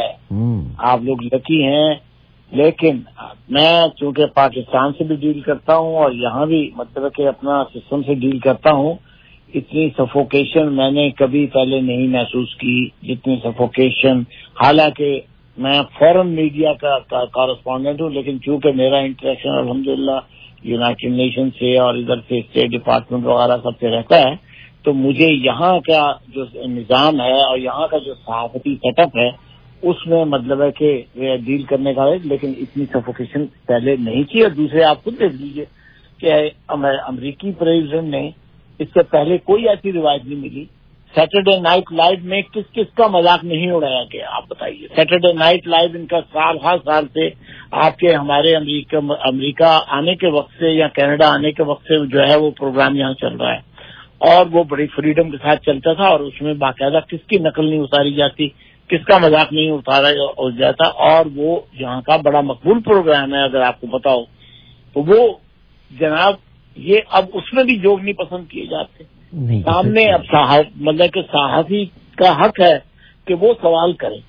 آپ لوگ لکی ہیں. لیکن میں چونکہ پاکستان سے بھی ڈیل کرتا ہوں اور یہاں بھی مطلب کہ اپنا سسٹم سے ڈیل کرتا ہوں, اتنی سفوکیشن میں نے کبھی پہلے نہیں محسوس کی جتنی سفوکیشن. حالانکہ میں فورن میڈیا کا کارسپونڈنٹ ہوں, لیکن چونکہ میرا انٹریکشن الحمدللہ یونائٹڈ نیشن سے اور ادھر سے اسٹیٹ ڈپارٹمنٹ وغیرہ سب سے رہتا ہے, تو مجھے یہاں کا جو نظام ہے اور یہاں کا جو صحافتی سیٹ اپ ہے اس میں مطلب ہے کہ ڈیل کرنے کا ہے. لیکن اتنی سفوکیشن پہلے نہیں کی. اور دوسرے آپ خود دیکھ لیجیے کہ امریکی پریزیڈنٹ نے اس سے پہلے کوئی ایسی روایت نہیں ملی. سیٹرڈے نائٹ لائیو میں کس کس کا مذاق نہیں اڑایا گیا, آپ بتائیے. سیٹرڈے نائٹ لائیو ان کا سال ہر سال سے آپ کے ہمارے امریکہ امریکہ آنے کے وقت سے یا کینیڈا آنے کے وقت سے جو ہے وہ پروگرام یہاں چل رہا ہے, اور وہ بڑی فریڈم کے ساتھ چلتا تھا. اور اس میں باقاعدہ کس کی نقل نہیں اتاری جاتی, کس کا مذاق نہیں اتارا جاتا, اور وہ یہاں کا بڑا مقبول پروگرام ہے. اگر آپ کو پتا ہو تو وہ جناب یہ اب اس میں بھی جوک نہیں پسند کیے جاتے. سامنے اب صحاف مطلب کہ صحافی کا حق ہے کہ وہ سوال کرے.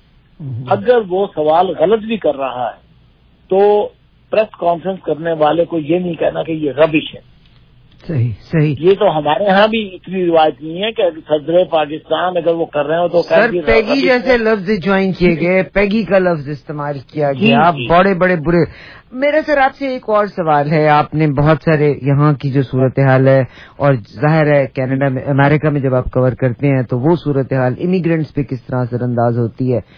اگر وہ سوال غلط بھی کر رہا ہے تو پریس کانفرنس کرنے والے کو یہ نہیں کہنا کہ یہ ربش ہے. صحیح صحیح. یہ تو ہمارے ہاں بھی اتنی روایت نہیں ہے کہ صدر پاکستان اگر وہ کر رہے ہو تو سر پیگی جیسے لفظ جوائن کیے گئے, پیگی کا لفظ استعمال کیا گیا, آپ بڑے بڑے برے. میرا سر آپ سے ایک اور سوال ہے. آپ نے بہت سارے یہاں کی جو صورتحال ہے, اور ظاہر ہے کینیڈا میں امریکہ میں جب آپ کور کرتے ہیں تو وہ صورتحال امیگرینٹس پہ کس طرح اثر انداز ہوتی ہے.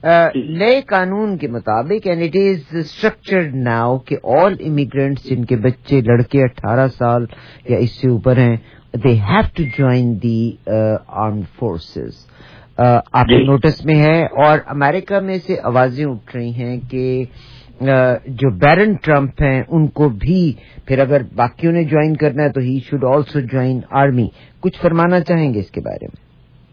نئے قانون کے مطابق and it is structured now کہ آل امیگرینٹس جن کے بچے لڑکے اٹھارہ سال یا اس سے اوپر ہیں they have to join the armed forces. آپ کے نوٹس میں ہے. اور امریکہ میں سے آوازیں اٹھ رہی ہیں کہ جو بیرن ٹرمپ ہیں ان کو بھی پھر اگر باقیوں نے جوائن کرنا ہے تو he should also join army. کچھ فرمانا چاہیں گے اس کے بارے میں؟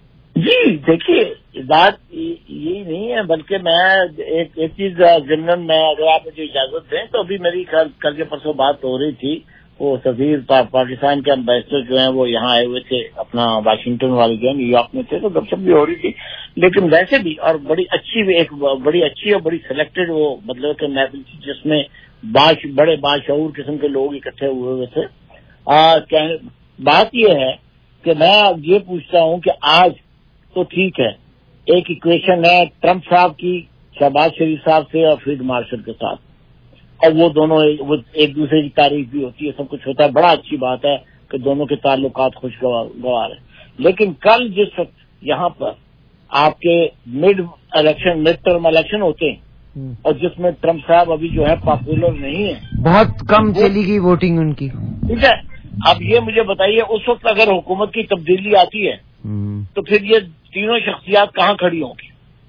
جی دیکھیے بات یہی نہیں ہے, بلکہ میں ایک ایک چیز ضمن میں اگر آپ مجھے اجازت دیں تو ابھی میری کل کے پرسوں بات ہو رہی تھی. وہ سفیر پاکستان کے امبیسڈر جو ہیں وہ یہاں آئے ہوئے تھے, اپنا واشنگٹن والے جو ہے نیو یارک میں تھے, تو گپ شپ بھی ہو رہی تھی. لیکن ویسے بھی اور بڑی اچھی ایک بڑی اچھی اور بڑی سلیکٹڈ وہ مطلب کہ محفل تھی جس میں باش بڑے باشعور قسم کے لوگ اکٹھے ہوئے ہوئے تھے. بات یہ ہے کہ میں یہ پوچھتا ہوں کہ آج تو ٹھیک ہے ایک ایکویشن ہے ٹرمپ صاحب کی شہباز شریف صاحب سے اور فیلڈ مارشل کے ساتھ, اور وہ دونوں ایک دوسرے کی تعریف بھی ہوتی ہے, سب کچھ ہوتا ہے, بڑا اچھی بات ہے کہ دونوں کے تعلقات خوشگوار ہیں. لیکن کل جس وقت یہاں پر آپ کے mid election mid term election ہوتے ہیں اور جس میں ٹرمپ صاحب ابھی جو ہے پاپولر نہیں ہے, بہت کم چلی گئی ووٹنگ ان کی, ٹھیک ہے. اب یہ مجھے بتائیے اس وقت اگر حکومت کی تبدیلی آتی ہے تو پھر یہ تینوں شخصیات کہاں کھڑی ہوں گی؟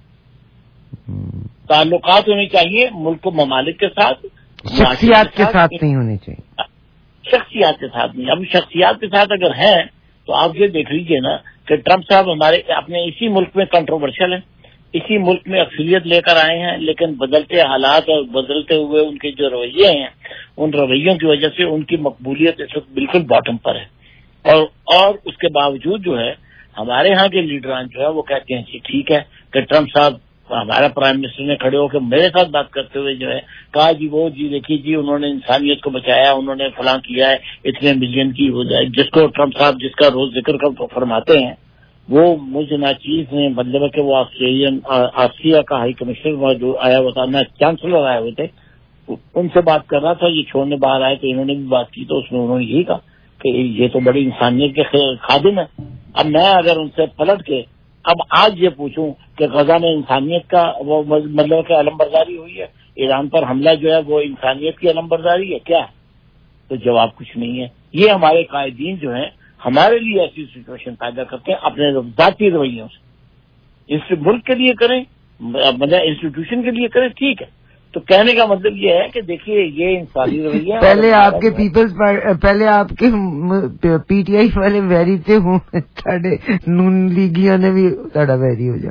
تعلقات ہونے چاہیے ملک و ممالک کے ساتھ, شخصیات کے ساتھ نہیں ہونے چاہیے. شخصیات کے ساتھ نہیں. اب شخصیات کے ساتھ اگر ہیں تو آپ یہ دیکھ لیجئے نا کہ ٹرمپ صاحب ہمارے اپنے اسی ملک میں کنٹروورشل ہیں, اسی ملک میں اکثریت لے کر آئے ہیں, لیکن بدلتے حالات اور بدلتے ہوئے ان کے جو رویے ہیں ان رویوں کی وجہ سے ان کی مقبولیت اس وقت بالکل باٹم پر ہے. اور اور اس کے باوجود جو ہے ہمارے ہاں کے لیڈران جو ہے وہ کہتے ہیں جی ٹھیک ہے کہ ٹرمپ صاحب ہمارا پرائم منسٹر نے کھڑے ہو کے میرے ساتھ بات کرتے ہوئے جو ہے کہا جی وہ جی دیکھیے جی انہوں نے انسانیت کو بچایا, انہوں نے فلاں کیا ہے, اتنے ملین کی ہو جائے, جس کو ٹرمپ صاحب جس کا روز ذکر کر فرماتے ہیں. وہ مجھے ناچیز نے مطلب ہے کہ وہ آسٹریلین آسٹریا کا ہائی کمشنر جو آیا ہوا تھا, نہ چانسلر آئے ہوئے تھے, ان سے بات کر رہا تھا. یہ چھوڑنے باہر آئے تو انہوں نے بھی بات کی, تو اس میں انہوں نے یہی کہا کہ یہ تو بڑی انسانیت کے خادم ہے. اب میں اگر ان سے پلٹ کے اب آج یہ پوچھوں کہ غزہ میں انسانیت کا وہ مطلب کہ علم برداری ہوئی ہے, ایران پر حملہ جو ہے وہ انسانیت کی علم برداری ہے کیا؟ تو جواب کچھ نہیں ہے. یہ ہمارے قائدین جو ہیں ہمارے لیے ایسی سچویشن پیدا کرتے ہیں اپنے ذاتی رویوں سے. اس ملک کے لیے کریں, مطلب انسٹیٹیوشن کے لیے کریں, ٹھیک ہے. تو کہنے کا مطلب یہ ہے کہ دیکھیے یہ انسانی رویہ پہلے آپ کے پیپلز پہلے آپ کے پی ٹی آئی والے ویری تھے ہوں, نون لیگیاں نے بھی تھوڑا ویری ہو جانا.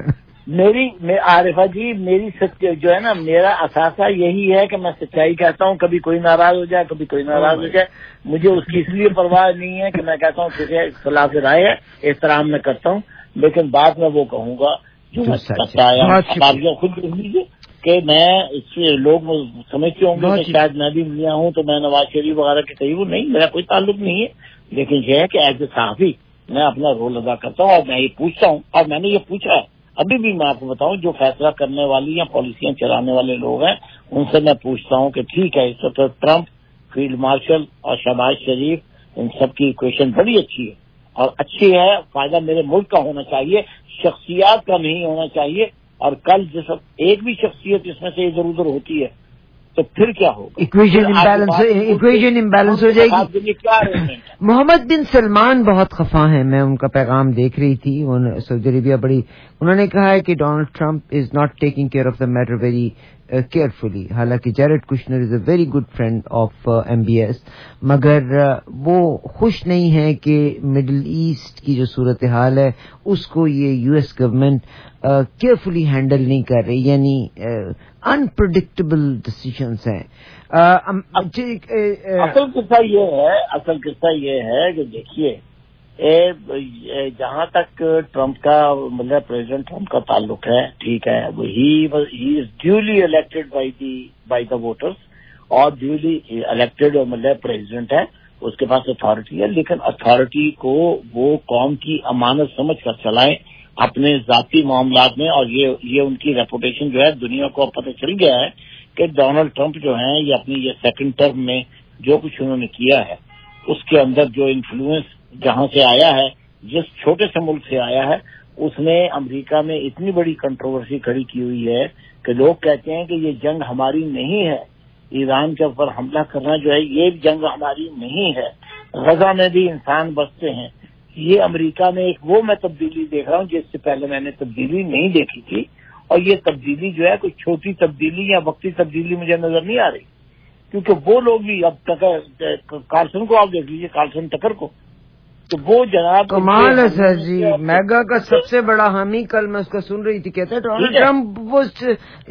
میری عارفہ جی میری سچ جو ہے نا میرا اثاثہ یہی ہے کہ میں سچائی کہتا ہوں. کبھی کوئی ناراض ہو جائے کبھی کوئی ناراض ہو جائے, مجھے اس کی اس لیے پرواہ نہیں ہے کہ میں کہتا ہوں کسی اختلاف رائے ہے, احترام میں کرتا ہوں, لیکن بعد میں وہ کہوں گا جو میں کرتا آیا ہوں. آپ خود دیکھ لیجیے کہ میں اس سے لوگ سمجھتے ہوں گے کہ شاید میں بھی میاں ہوں تو میں نواز شریف وغیرہ کے قریب ہوں. نہیں, میرا کوئی تعلق نہیں ہے, لیکن یہ ہے کہ ایز اے صحافی میں اپنا رول ادا کرتا ہوں اور میں یہ پوچھتا ہوں, اور میں نے یہ پوچھا ہے. ابھی بھی میں آپ کو بتاؤں جو فیصلہ کرنے والی یا پالیسیاں چلانے والے لوگ ہیں ان سے میں پوچھتا ہوں کہ ٹھیک ہے اس وقت ٹرمپ, فیلڈ مارشل اور شہباز شریف, ان سب کی ایکویشن بڑی اچھی ہے اور اچھی ہے. فائدہ میرے ملک کا ہونا چاہیے, شخصیات کا نہیں ہونا چاہیے. اور کل جس ایک بھی شخصیت اس میں سے ادھر ادھر ہوتی ہے تو پھر کیا ہوگا, ایکویشن امبیلنس ایکویشن امبیلنس ہو جائے گی. محمد بن سلمان بہت خفا ہیں, میں ان کا پیغام دیکھ رہی تھی. سعودی عربیہ بڑی, انہوں نے کہا ہے کہ Donald Trump is not taking care of the matter very carefully. حالانکہ Jared Kushner is a very good friend of M B S, مگر وہ خوش نہیں ہے کہ مڈل ایسٹ کی جو صورتحال ہے اس کو یہ U S government carefully handle نہیں کر رہی, یعنی انپریڈکٹیبل ڈسیزنس ہیں. اصل قصہ یہ ہے اصل قصہ یہ ہے کہ دیکھیے جہاں تک ٹرمپ کا مطلب پریزیڈنٹ ٹرمپ کا تعلق ہے, ٹھیک ہے, he is duly elected by the by the voters اور ڈیولی الیکٹڈ مطلب پریزیڈنٹ ہے, اس کے پاس اتھارٹی ہے, لیکن اتھارٹی کو وہ قوم کی امانت سمجھ کر چلائیں اپنے ذاتی معاملات میں. اور یہ یہ ان کی ریپوٹیشن جو ہے دنیا کو اب پتہ چل گیا ہے کہ ڈونلڈ ٹرمپ جو ہیں یہ اپنی یہ سیکنڈ ٹرم میں جو کچھ انہوں نے کیا ہے اس کے اندر جو انفلوئنس جہاں سے آیا ہے, جس چھوٹے سے ملک سے آیا ہے, اس نے امریکہ میں اتنی بڑی کنٹروورسی کھڑی کی ہوئی ہے کہ لوگ کہتے ہیں کہ یہ جنگ ہماری نہیں ہے, ایران کے اوپر حملہ کرنا جو ہے یہ جنگ ہماری نہیں ہے, غزہ میں بھی انسان بستے ہیں. یہ امریکہ میں ایک وہ میں تبدیلی دیکھ رہا ہوں جس سے پہلے میں نے تبدیلی نہیں دیکھی تھی, اور یہ تبدیلی جو ہے کوئی چھوٹی تبدیلی یا وقتی تبدیلی مجھے نظر نہیں آ رہی, کیونکہ وہ لوگ بھی اب تک کارسن کو آپ دیکھ لیجیے, کارسن ٹکر کو, تو وہ جناب کمال ہے سر جی, میگا کا سب سے بڑا حامی. کل میں اس کو سن رہی تھی, کہتے ہیں Donald Trump was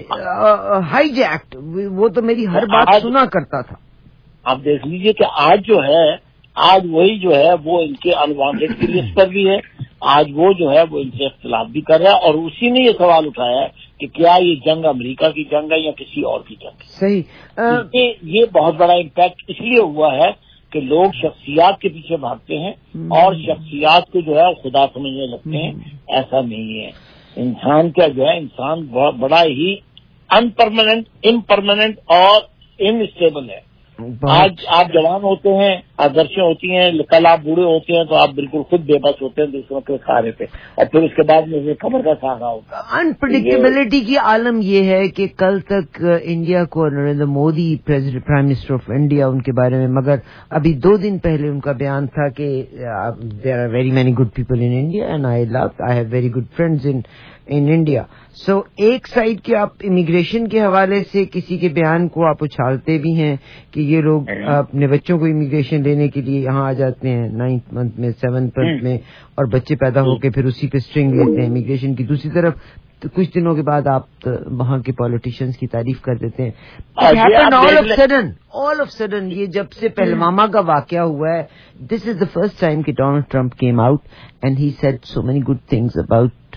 hijacked, وہ تو میری ہر بات سنا کرتا تھا. آپ دیکھ لیجیے کہ آج جو ہے آج وہی جو ہے وہ ان کے انوانٹیڈ کی لسٹ پر بھی ہے, آج وہ جو ہے وہ ان سے اختلاف بھی کر رہا ہے, اور اسی نے یہ سوال اٹھایا ہے کہ کیا یہ جنگ امریکہ کی جنگ ہے یا کسی اور کی جنگ. صحیح, یہ بہت بڑا امپیکٹ اس لیے ہوا ہے کہ لوگ شخصیات کے پیچھے بھاگتے ہیں اور شخصیات کو جو ہے خدا سمجھنے لگتے ہیں. ایسا نہیں ہے, انسان کا جو ہے انسان بہت بڑا ہی انپرماننٹ امپرماننٹ اور انسٹیبل ہے. آج آپ جوان ہوتے ہیں, آدرشیں ہوتی ہیں, کل آپ بوڑھے ہوتے ہیں تو آپ بالکل خود بے بس ہوتے ہیں دوسروں کے سہارے پہ, اور پھر اس کے بعد میں خبر کا سہارا ہوتا ہے. انپریڈکٹیبلٹی کی عالم یہ ہے کہ کل تک انڈیا کو Narendra Modi prime minister of India ان کے بارے میں, مگر ابھی دو دن پہلے ان کا بیان تھا کہ there are very many good people in India and I love I have very good friends in in India. So ایک سائڈ کے آپ امیگریشن کے حوالے سے کسی کے بیان کو آپ اچھالتے بھی ہیں کہ یہ لوگ اپنے بچوں کو امیگریشن لینے کے لیے یہاں آ جاتے ہیں نائنتھ منتھ میں, سیونتھ منتھ میں, اور بچے پیدا ہو کے پھر اسی پہ اسٹرنگ لیتے ہیں امیگریشن کی. دوسری طرف تو کچھ دنوں کے بعد آپ وہاں کے پالیٹیشینس کی تعریف کر دیتے ہیں. All of sudden all of sudden یہ جب سے پہلواما کا واقعہ ہوا ہے, this is the first time کہ Donald Trump came out and he said so many good things about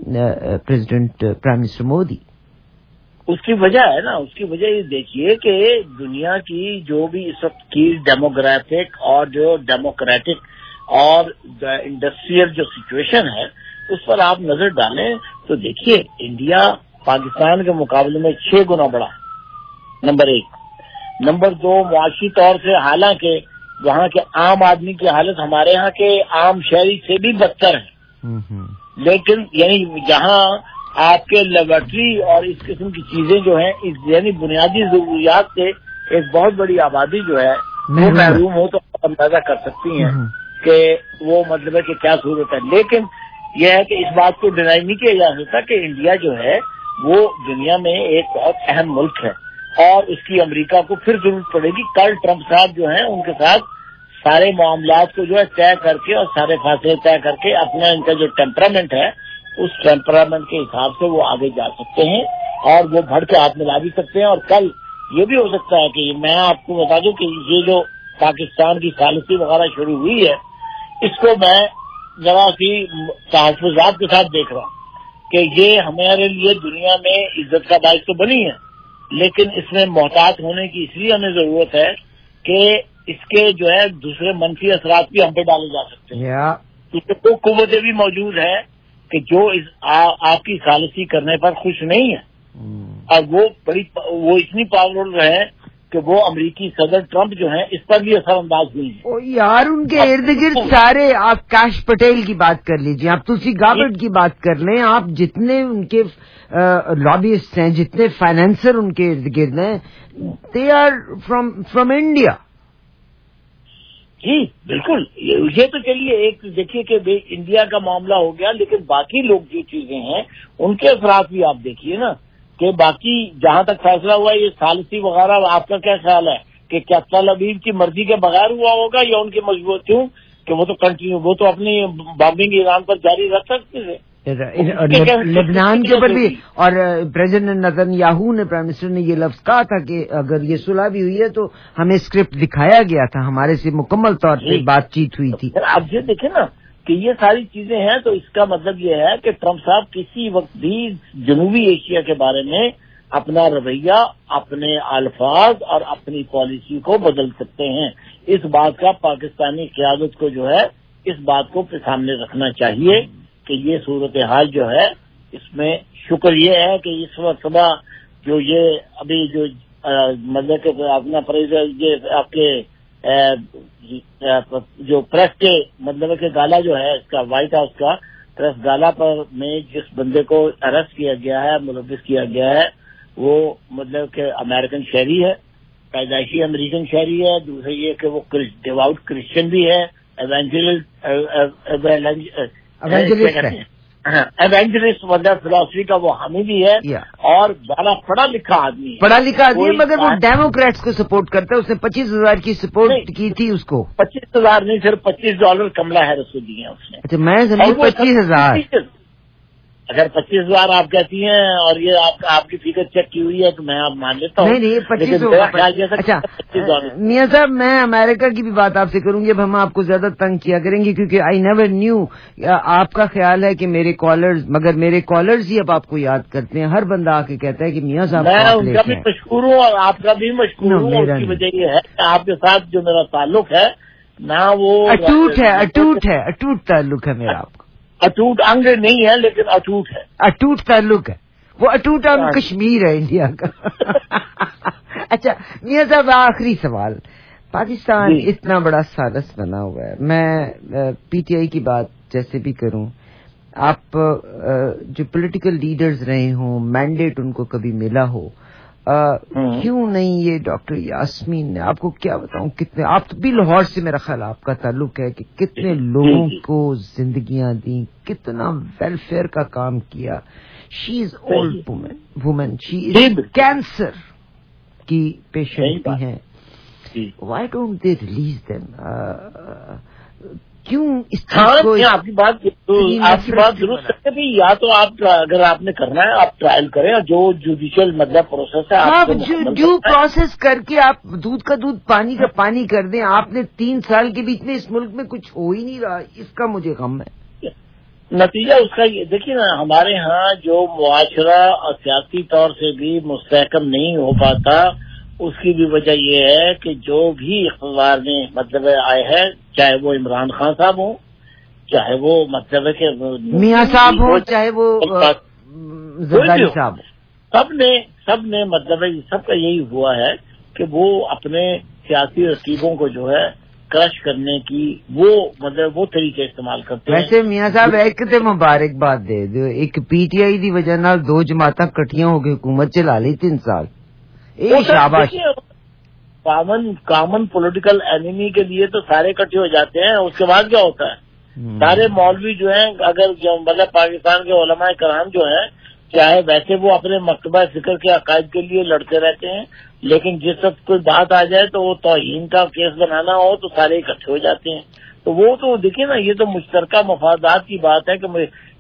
president prime minister Modi. اس کی وجہ ہے نا, اس کی وجہ یہ دیکھیے کہ دنیا کی جو بھی اس وقت کی ڈیموگرافک اور جو ڈیموکریٹک اور انڈسٹریل جو سچویشن ہے اس پر آپ نظر ڈالیں تو دیکھیے انڈیا پاکستان کے مقابلے میں چھ گنا بڑا ہے, نمبر ایک. نمبر دو, معاشی طور سے حالانکہ وہاں کے عام آدمی کی حالت ہمارے یہاں کے عام شہری سے بھی بدتر ہے, لیکن یعنی جہاں آپ کے لیبارٹری اور اس قسم کی چیزیں جو ہیں یعنی بنیادی ضروریات سے ایک بہت بڑی آبادی جو ہے وہ محروم ہو تو آپ اندازہ کر سکتی ہیں کہ وہ مطلب ہے کہ کیا صورت ہے. لیکن یہ ہے کہ اس بات کو ڈینائی نہیں کیا جا سکتا کہ انڈیا جو ہے وہ دنیا میں ایک بہت اہم ملک ہے اور اس کی امریکہ کو پھر ضرورت پڑے گی. کل ٹرمپ صاحب جو ہیں ان کے ساتھ سارے معاملات کو جو ہے طے کر کے اور سارے فاصلے طے کر کے اپنا ان کا جو ٹیمپرامنٹ ہے اس ٹیمپرامنٹ کے حساب سے وہ آگے جا سکتے ہیں اور وہ بڑھ کے ہاتھ ملا بھی سکتے ہیں. اور کل یہ بھی ہو سکتا ہے کہ میں آپ کو بتا دوں کہ یہ جو پاکستان کی ثالثی وغیرہ شروع ہوئی ہے اس کو میں ذرا سی تحفظات کے ساتھ دیکھ رہا ہوں کہ یہ ہمارے لیے دنیا میں عزت کا باعث تو بنی ہے، لیکن اس میں محتاط ہونے کی اس لیے ہمیں ضرورت ہے کہ اس کے جو ہے دوسرے منفی اثرات بھی ہم پہ ڈالے جا سکتے ہیں. کیونکہ وہ قوتیں بھی موجود ہیں کہ جو اس آ, آپ کی ثالثی کرنے پر خوش نہیں ہے اور وہ بڑی وہ اتنی پاورفل ہے کہ وہ امریکی صدر ٹرمپ جو ہیں اس پر بھی اثر انداز ہوئی ہے. او یار ان کے ارد گرد سارے، آپ کاش پٹیل کی بات کر لیجیے، آپ تلسی گابرٹ کی بات کر لیں، آپ جتنے ان کے لابیسٹ ہیں، جتنے فائنینسر ان کے ارد گرد ہیں، they are from from India. جی بالکل. یہ تو چلیے ایک دیکھیے کہ انڈیا کا معاملہ ہو گیا، لیکن باقی لوگ جو چیزیں ہیں ان کے اثرات بھی آپ دیکھیے نا کہ باقی جہاں تک فیصلہ ہوا یہ ثالثی وغیرہ، آپ کا کیا خیال ہے کہ کیا تل ابیب کی مرضی کے بغیر ہوا ہوگا یا ان کی مجبور کیوں کہ وہ تو کنٹینیو وہ تو اپنی بامبنگ ایران پر جاری رکھ سکتے تھے لبنان کے اوپر بھی. اور پریزیڈنٹ نتن یاہو نے، پرائم منسٹر نے یہ لفظ کہا تھا کہ اگر یہ صلح بھی ہوئی ہے تو ہمیں اسکرپٹ دکھایا گیا تھا، ہمارے سے مکمل طور پہ بات چیت ہوئی تھی. اب یہ دیکھیں نا کہ یہ ساری چیزیں ہیں تو اس کا مطلب یہ ہے کہ ٹرمپ صاحب کسی وقت بھی جنوبی ایشیا کے بارے میں اپنا رویہ، اپنے الفاظ اور اپنی پالیسی کو بدل سکتے ہیں. اس بات کا پاکستانی قیادت کو جو ہے اس بات کو سامنے رکھنا چاہیے کہ یہ صورتحال جو ہے اس میں شکر یہ ہے کہ اس وقت صبح جو یہ ابھی جو مطلب کہ اپنا یہ آپ کے جو پریس کے مطلب کہ گالا جو ہے اس کا وائٹ ہاؤس کا پریس گالا پر میں جس بندے کو اریسٹ کیا گیا ہے، ملوث کیا گیا ہے، وہ مطلب کہ امریکن شہری ہے، پیدائشی امریکن شہری ہے. دوسرے یہ کہ وہ ڈیواؤٹ کرسچن بھی ہے، ایونجلسٹ مطلب فلاسفی کا وہ حامی بھی ہے اور بڑا پڑھا لکھا آدمی ہے. پڑھا لکھا آدمی مگر وہ ڈیموکریٹس کو سپورٹ کرتا ہے. اس نے پچیس ہزار کی سپورٹ کی تھی اس کو. پچیس ہزار نہیں، صرف پچیس ڈالر کملا ہیرس کو دیے ہیں اس نے. اچھا میں سمجھی پچیس ہزار. اگر پچیس ہزار آپ کہتی ہیں اور یہ آپ آپ کی فکر چیک کی ہوئی ہے تو میں آپ مان لیتا ہوں. نہیں نہیں پچیس. اچھا میاں صاحب میں امریکہ کی بھی بات آپ سے کروں گی. اب ہم آپ کو زیادہ تنگ کیا کریں گے کیونکہ آئی نیور نیو. آپ کا خیال ہے کہ میرے کالرز، مگر میرے کالرز ہی اب آپ کو یاد کرتے ہیں. ہر بندہ آ کے کہتا ہے کہ میاں صاحب میں ان کا بھی مشکور ہوں اور آپ کا بھی مشکور ہوں. اس کی وجہ یہ ہے کہ آپ کے ساتھ جو میرا تعلق ہے نہ وہ اٹوٹ ہے اٹوٹ ہے اٹوٹ تعلق ہے میرا. آپ کا اٹوٹ انگ نہیں ہے لیکن اٹوٹ ہے. اٹوٹ تعلق ہے. وہ اٹوٹ انگ کشمیر ہے انڈیا کا. اچھا میاں صاحب آخری سوال. پاکستان اتنا بڑا سالس بنا ہوا ہے. میں پی ٹی آئی کی بات جیسے بھی کروں، آپ جو پولیٹیکل لیڈرز رہے ہوں، مینڈیٹ ان کو کبھی ملا ہو، کیوں نہیں یہ ڈاکٹر یاسمین نے، آپ کو کیا بتاؤں کتنے، آپ تو بھی لاہور سے میرا خیال آپ کا تعلق ہے، کہ کتنے لوگوں کو زندگیاں دیں، کتنا ویلفیئر کا کام کیا. She is old woman woman she is cancer کی پیشنٹ بھی ہیں. Why don't they release them? کیوں اس کو آپ کی بات آپ کی بات درست ہے کہ یا تو آپ اگر آپ نے کرنا ہے آپ ٹرائل کریں اور جو جوڈیشل مطلب پروسیس ہے آپ ڈیو پروسیس کر کے آپ دودھ کا دودھ پانی کا پانی کر دیں. آپ نے تین سال کے بیچ میں اس ملک میں کچھ ہو ہی نہیں رہا، اس کا مجھے غم ہے. نتیجہ اس کا یہ دیکھیے نا، ہمارے ہاں جو معاشرہ اور سیاسی طور سے بھی مستحکم نہیں ہو پاتا، اس کی بھی وجہ یہ ہے کہ جو بھی اقتدار میں مطلب آئے ہیں، چاہے وہ عمران خان صاحب ہوں، چاہے وہ مطلب کہ میاں صاحب ہوں، چاہے وہ زرداری صاحب ہوں، سب نے سب نے مطلب سب کا یہی ہوا ہے کہ وہ اپنے سیاسی رقیبوں کو جو ہے کرش کرنے کی وہ مطلب وہ طریقے استعمال کرتے ہیں. ویسے میاں صاحب ایک تے مبارکباد دے دو، ایک پی ٹی آئی دی وجہ نال دو جماعتاں کٹیاں ہو گئی، حکومت چلا لی تین سال. شاباش. کامن کامن پولیٹیکل اینیمی کے لیے تو سارے اکٹھے ہو جاتے ہیں. اس کے بعد کیا ہوتا ہے؟ سارے مولوی جو ہیں اگر مطلب پاکستان کے علماء کرام جو ہیں، چاہے ویسے وہ اپنے مکتبہ فکر کے عقائد کے لیے لڑتے رہتے ہیں، لیکن جس وقت کوئی بات آ جائے تو وہ توہین کا کیس بنانا ہو تو سارے اکٹھے ہو جاتے ہیں. تو وہ تو دیکھیے نا، یہ تو مشترکہ مفادات کی بات ہے کہ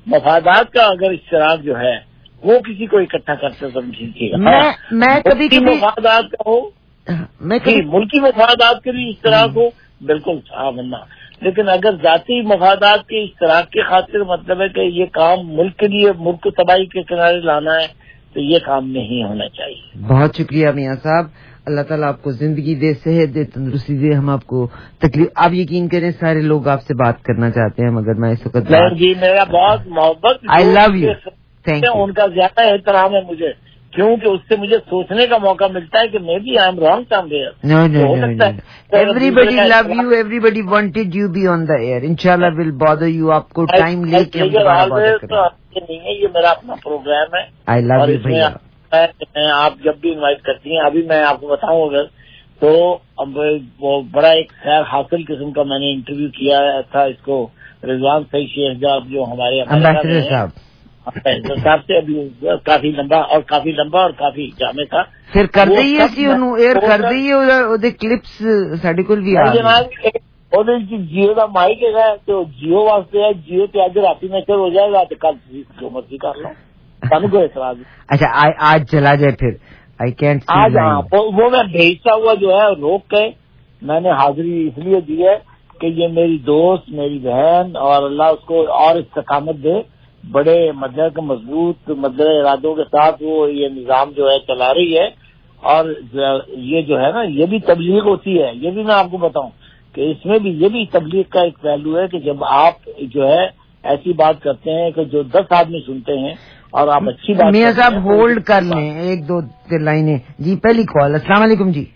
مفادات کا اگر اشتراک جو ہے وہ کسی کو اکٹھا کرتے سمجھیے گا. میں کبھی کبھی مفادات کا ہو, میں ملکی مفادات کے بھی اشتراک ہو, بالکل بننا. لیکن اگر ذاتی مفادات کے اشتراک کی خاطر مطلب ہے کہ یہ کام ملک کے لیے ملک کو تباہی کے کنارے لانا ہے تو یہ کام نہیں ہونا چاہیے. بہت شکریہ میاں صاحب, اللہ تعالیٰ آپ کو زندگی دے, صحت دے, تندرستی دے. ہم آپ کو تکلیف, آپ یقین کریں سارے لوگ آپ سے بات کرنا چاہتے ہیں مگر میں اس وقت جی میرا بہت محبت, I love you, thank you. ان کا زیادہ احترام ہے مجھے, کیونکہ اس سے مجھے سوچنے کا موقع ملتا ہے کہ میں بھی I am wrong somewhere. No no no, everybody love you, everybody wanted you be on the air. انشاءاللہ ول بادر یو, آپ کو ٹائم لے کے ہم دوبارہ بادر کریں گے. نہیں ہے, یہ میرا اپنا پروگرام ہے. آئی لو یو بھیا. آپ جب بھی انوائٹ کرتی ہیں, ابھی میں آپ کو بتاؤں اگر تو اب وہ بڑا ایک خیر حاصل قسم کا میں نے انٹرویو کیا تھا اس کو, رضوان سعید شیخ صاحب جو ہمارے امبیسڈر صاحب صاحب سے ابھی کافی لمبا اور کافی لمبا اور کافی جامع تھا. پھر کر دئیے سی انہوں ایئر کر دئیے ਉਹਦੇ ਕਲਿਪਸ ਸਾਡੇ ਕੋਲ ਵੀ ਆ ਗਏ. ਉਹਦੇ ਚ ਜੀਓ ਦਾ ਮਾਈਕ ਹੈਗਾ ਤੇ ਜੀਓ ਵਾਸਤੇ ਹੈ, ਜੀਓ ਤੇ ਅੱਜ ਰਾਤੀ ਮੈਂ ਚਲ ਹੋ ਜਾਏਗਾ ਤੇ ਕੱਲ ਤੁਸੀਂ ਜੋ ਮਰਜ਼ੀ ਕਰ ਲਓ, ਸਾਨੂੰ کوئی اعتراض نہیں. اچھا آج چلا جائے پھر, آئی کینٹ آج وہ میں بھیجتا ہوا جو ہے روک کے میں نے حاضری اس لیے دی ہے کہ یہ میری دوست, میری بہن, اور اللہ اس کو اور استقامت دے, بڑے مدد مضبوط مدد ارادوں کے ساتھ وہ یہ نظام جو ہے چلا رہی ہے. اور یہ جو ہے نا یہ بھی تبلیغ ہوتی ہے, یہ بھی میں آپ کو بتاؤں کہ اس میں بھی یہ بھی تبلیغ کا ایک پہلو ہے کہ جب آپ جو ہے ایسی بات کرتے ہیں کہ جو دس آدمی سنتے ہیں اور آپ اچھی بات. میاں صاحب ہولڈ کر لیں ایک دو لائنیں. جی پہلی کال. السلام علیکم. جی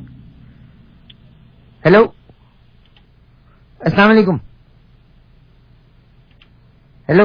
ہیلو, السلام علیکم. ہیلو,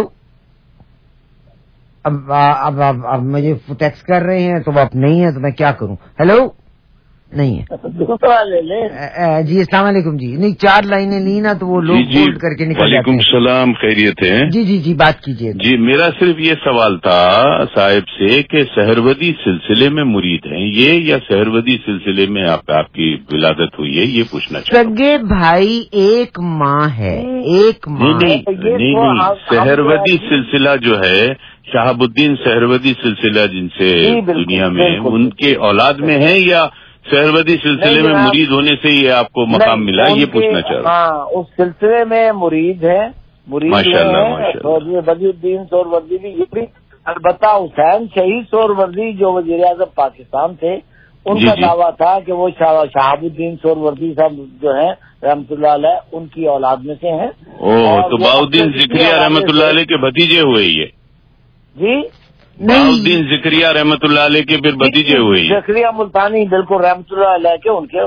اب اب اب اب مجھے ٹیکسٹ کر رہے ہیں تو آپ نہیں ہیں تو میں کیا کروں. ہیلو, نہیں ہے. جی السلام علیکم. جی نہیں, چار لائنیں لی نا تو وہ لوگ ہولڈ کر کے نکل جاتے ہیں. وعلیکم السلام, خیریت ہے؟ جی جی جی بات کیجیے. جی میرا صرف یہ سوال تھا صاحب سے کہ سہروردی سلسلے میں مرید ہیں یہ یا سہروردی سلسلے میں آپ آپ کی ولادت ہوئی ہے, یہ پوچھنا چاہتا ہوں. سگے بھائی ایک ماں ہے, ایک ماں. نہیں نہیں نہیں, سہروردی سلسلہ جو ہے شہاب الدین سہروردی سلسلہ جن سے دنیا میں, ان کے اولاد میں ہے یا سہروردی سلسلے میں مرید ہونے سے یہ آپ کو مقام ملا, یہ پوچھنا چاہ رہا ہوں. ہاں اس سلسلے میں مرید ہے, مرید بدی الدین سہروردی بھی, یہ بھی البتہ حسین شہید سہروردی جو وزیر اعظم پاکستان تھے ان کا دعویٰ تھا کہ وہ شہاب الدین سہروردی صاحب جو ہیں رحمۃ اللہ علیہ ان کی اولاد میں سے ہیں. اوہ, تو باؤدین ذکریہ رحمۃ اللہ علیہ کے بھتیجے ہوئے یہ. جی باؤدین ذکریہ رحمۃ اللہ علیہ کے پھر بھتیجے ہوئے. ذکریہ ملتانی بالکل رحمۃ اللہ علیہ کے ان کے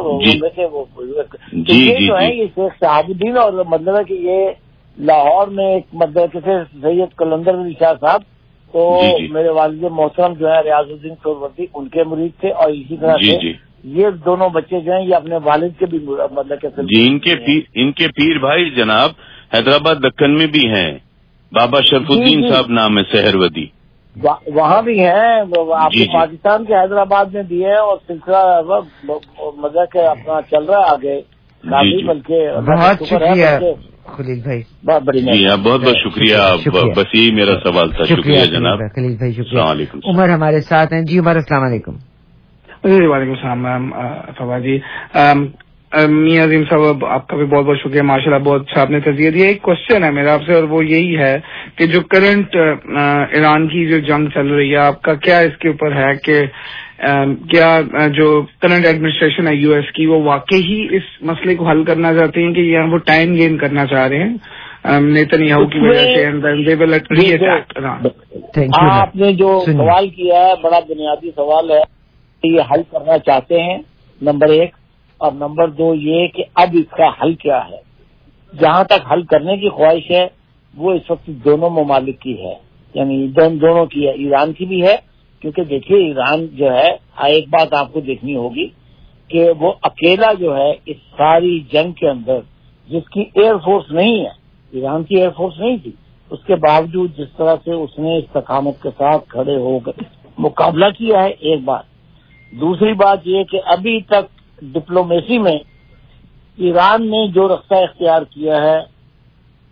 جو ہے یہ شیخ شہاب الدین, اور مطلب ہے کہ یہ لاہور میں ایک مطلب کسی سید قلندر علی شاہ صاحب تو میرے والد محترم جو ہے ریاض الدین سہروردی ان کے مرید تھے, اور اسی طرح سے یہ دونوں بچے جو ہیں یہ اپنے والد کے بھی مطلب جی ان کے ان کے پیر بھائی جناب حیدرآباد دکن میں بھی ہیں, بابا شرف الدین صاحب نام ہے سہروردی, وہاں بھی ہیں. آپ کو پاکستان کے حیدرآباد میں بھی ہے, اور سلسلہ مزہ کے اپنا چل رہا ہے آگے کافی, بلکہ بہت شکریہ خلیل بھائی, بہت بڑی جی آپ بہت بہت شکریہ. بس یہی میرا سوال تھا. شکریہ جناب خلیل بھائی, شکریہ. السلام علیکم. عمر ہمارے ساتھ ہیں. جی عمر السلام علیکم. جی وعلیکم السلام میم فواد جی. میاں عظیم صاحب آپ کا بھی بہت بہت شکریہ, ماشاء اللہ بہت اچھا آپ نے تجزیہ دیا. ایک کوشچن ہے میرا آپ سے, اور وہ یہی ہے کہ جو کرنٹ ایران کی جو جنگ چل رہی ہے آپ کا کیا اس کے اوپر ہے کہ کیا جو کرنٹ ایڈمنسٹریشن ہے یو ایس کی وہ واقعی اس مسئلے کو حل کرنا چاہتے ہیں کہ یا وہ ٹائم گین کرنا چاہ رہے ہیں نیتن یاہو کی وجہ سے؟ آپ نے جو سوال کیا ہے بڑا بنیادی سوال ہے, یہ حل کرنا چاہتے ہیں نمبر ایک, اور نمبر دو یہ کہ اب اس کا حل کیا ہے. جہاں تک حل کرنے کی خواہش ہے وہ اس وقت دونوں ممالک کی ہے, یعنی دونوں کی ہے, ایران کی بھی ہے, کیونکہ دیکھیے ایران جو ہے ایک بات آپ کو دیکھنی ہوگی کہ وہ اکیلا جو ہے اس ساری جنگ کے اندر, جس کی ایئر فورس نہیں ہے, ایران کی ایئر فورس نہیں تھی, اس کے باوجود جس طرح سے اس نے استقامت کے ساتھ کھڑے ہو کر مقابلہ کیا ہے, ایک بات. دوسری بات یہ کہ ابھی تک ڈپلومیسی میں ایران نے جو رستہ اختیار کیا ہے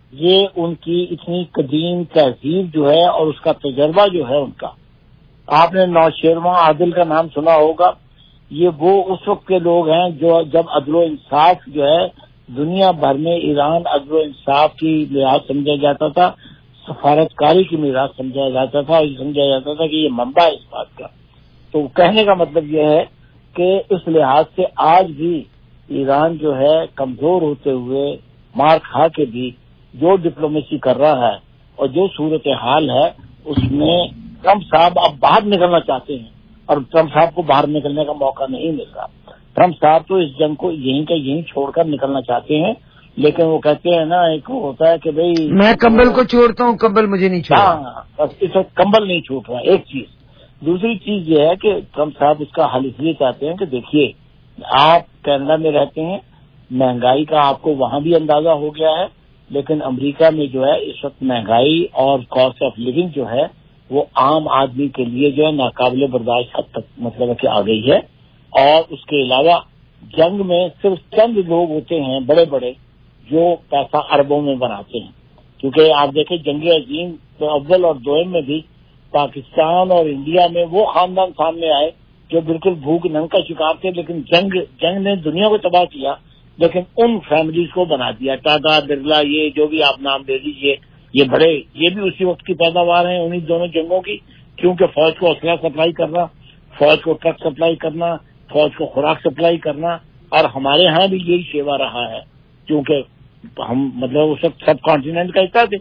یہ ان کی اتنی قدیم تہذیب جو ہے اور اس کا تجربہ جو ہے ان کا. آپ نے نوشیروان عادل کا نام سنا ہوگا. یہ وہ اس وقت کے لوگ ہیں جو جب عدل و انصاف جو ہے دنیا بھر میں ایران عدل و انصاف کی لحاظ سمجھا جاتا تھا, سفارتکاری کی میراث سمجھا جاتا تھا, اور یہ سمجھا جاتا تھا کہ یہ منبع ہے اس بات کا. تو کہنے کا مطلب یہ ہے کہ اس لحاظ سے آج بھی ایران جو ہے کمزور ہوتے ہوئے مار کھا کے بھی جو ڈپلومیسی کر رہا ہے اور جو صورتحال ہے اس میں ٹرمپ صاحب اب باہر نکلنا چاہتے ہیں, اور ٹرمپ صاحب کو باہر نکلنے کا موقع نہیں مل رہا. ٹرمپ صاحب تو اس جنگ کو یہیں کا یہیں چھوڑ کر نکلنا چاہتے ہیں, لیکن وہ کہتے ہیں نا ایک ہوتا ہے کہ بھئی میں کمبل کو چھوڑتا ہوں, کمبل مجھے نہیں چھوڑتا. ہاں بس اس وقت کمبل نہیں چھوٹ رہا, ایک چیز. دوسری چیز یہ ہے کہ ٹرمپ صاحب اس کا حل اس لیے چاہتے ہیں کہ دیکھیے آپ کینیڈا میں رہتے ہیں, مہنگائی کا آپ کو وہاں بھی اندازہ ہو گیا ہے, لیکن امریکہ میں جو ہے اس وقت مہنگائی اور کاسٹ آف لیونگ جو ہے وہ عام آدمی کے لیے جو ہے ناقابل برداشت حد تک مطلب کہ آ گئی ہے. اور اس کے علاوہ جنگ میں صرف چند لوگ ہوتے ہیں بڑے بڑے جو پیسہ اربوں میں بناتے ہیں, کیونکہ آپ دیکھیں جنگ عظیم اول اور دوئم میں بھی پاکستان اور انڈیا میں وہ خاندان سامنے آئے جو بالکل بھوک ننگ کا شکار تھے, لیکن جنگ جنگ نے دنیا کو تباہ کیا, لیکن ان فیملیز کو بنا دیا. ٹاٹا برلا یہ جو بھی آپ نام دے دیجیے, یہ بڑے یہ بھی اسی وقت کی پیداوار ہیں انہیں دونوں جنگوں کی, کیونکہ فوج کو اسلحہ سپلائی کرنا, فوج کو ٹرک سپلائی کرنا, فوج کو خوراک سپلائی کرنا, اور ہمارے ہاں بھی یہی شیوا رہا ہے کیونکہ ہم مطلب اس وقت سب کانٹیننٹ کا حصہ تھے.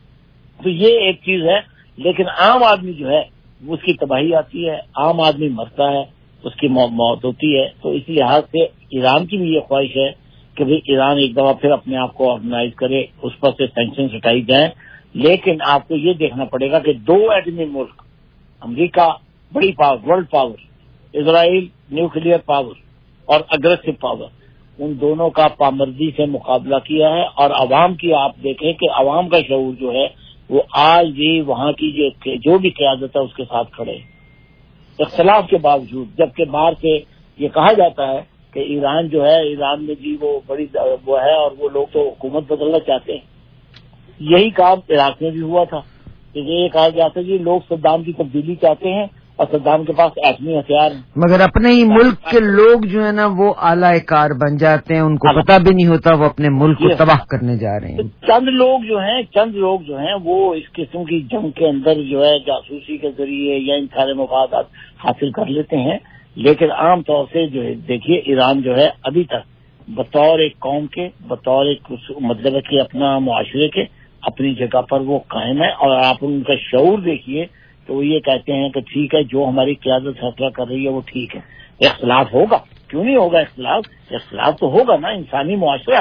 تو یہ ایک چیز ہے, لیکن عام آدمی جو ہے اس کی تباہی آتی ہے, عام آدمی مرتا ہے, اس کی موت ہوتی ہے. تو اس لحاظ سے ایران کی بھی یہ خواہش ہے کہ بھئی ایران ایک دفعہ پھر اپنے آپ کو آرگنائز کرے, اس پر سے سینکشنز ہٹائی جائیں. لیکن آپ کو یہ دیکھنا پڑے گا کہ دو ایٹمی ملک, امریکہ بڑی پاور, ورلڈ پاور, اسرائیل نیوکلیئر پاور اور اگریسو پاور, ان دونوں کا پامردی سے مقابلہ کیا ہے. اور عوام کی آپ دیکھیں کہ عوام کا شعور جو ہے وہ آج بھی وہاں کی جو جو بھی قیادت ہے اس کے ساتھ کھڑے ہیں اختلاف کے باوجود. جبکہ باہر سے یہ کہا جاتا ہے کہ ایران جو ہے ایران میں جی وہ بڑی وہ ہے اور وہ لوگ تو حکومت بدلنا چاہتے ہیں. یہی کام عراق میں بھی ہوا تھا کہ یہ کہا جاتا ہے کہ لوگ صدام کی تبدیلی چاہتے ہیں اور صدام کے پاس ایٹمی ہتھیار ہیں, مگر اپنے ہی ملک کے لوگ جو ہے نا وہ اعلی کار بن جاتے ہیں, ان کو پتہ بھی نہیں ہوتا وہ اپنے ملک کو تباہ کرنے جا رہے ہیں. چند لوگ جو ہیں چند لوگ جو ہیں وہ اس قسم کی جنگ کے اندر جو ہے جاسوسی کے ذریعے یا ان سارے مفادات حاصل کر لیتے ہیں. لیکن عام طور سے جو ہے دیکھیے ایران جو ہے ابھی تک بطور ایک قوم کے, بطور ایک مطلب کہ اپنا معاشرے کے اپنی جگہ پر وہ قائم ہے. اور آپ ان کا شعور دیکھیے تو وہ یہ کہتے ہیں کہ ٹھیک ہے جو ہماری قیادت فیصلہ کر رہی ہے وہ ٹھیک ہے. اختلاف ہوگا, کیوں نہیں ہوگا اختلاف, اختلاف تو ہوگا نا, انسانی معاشرہ.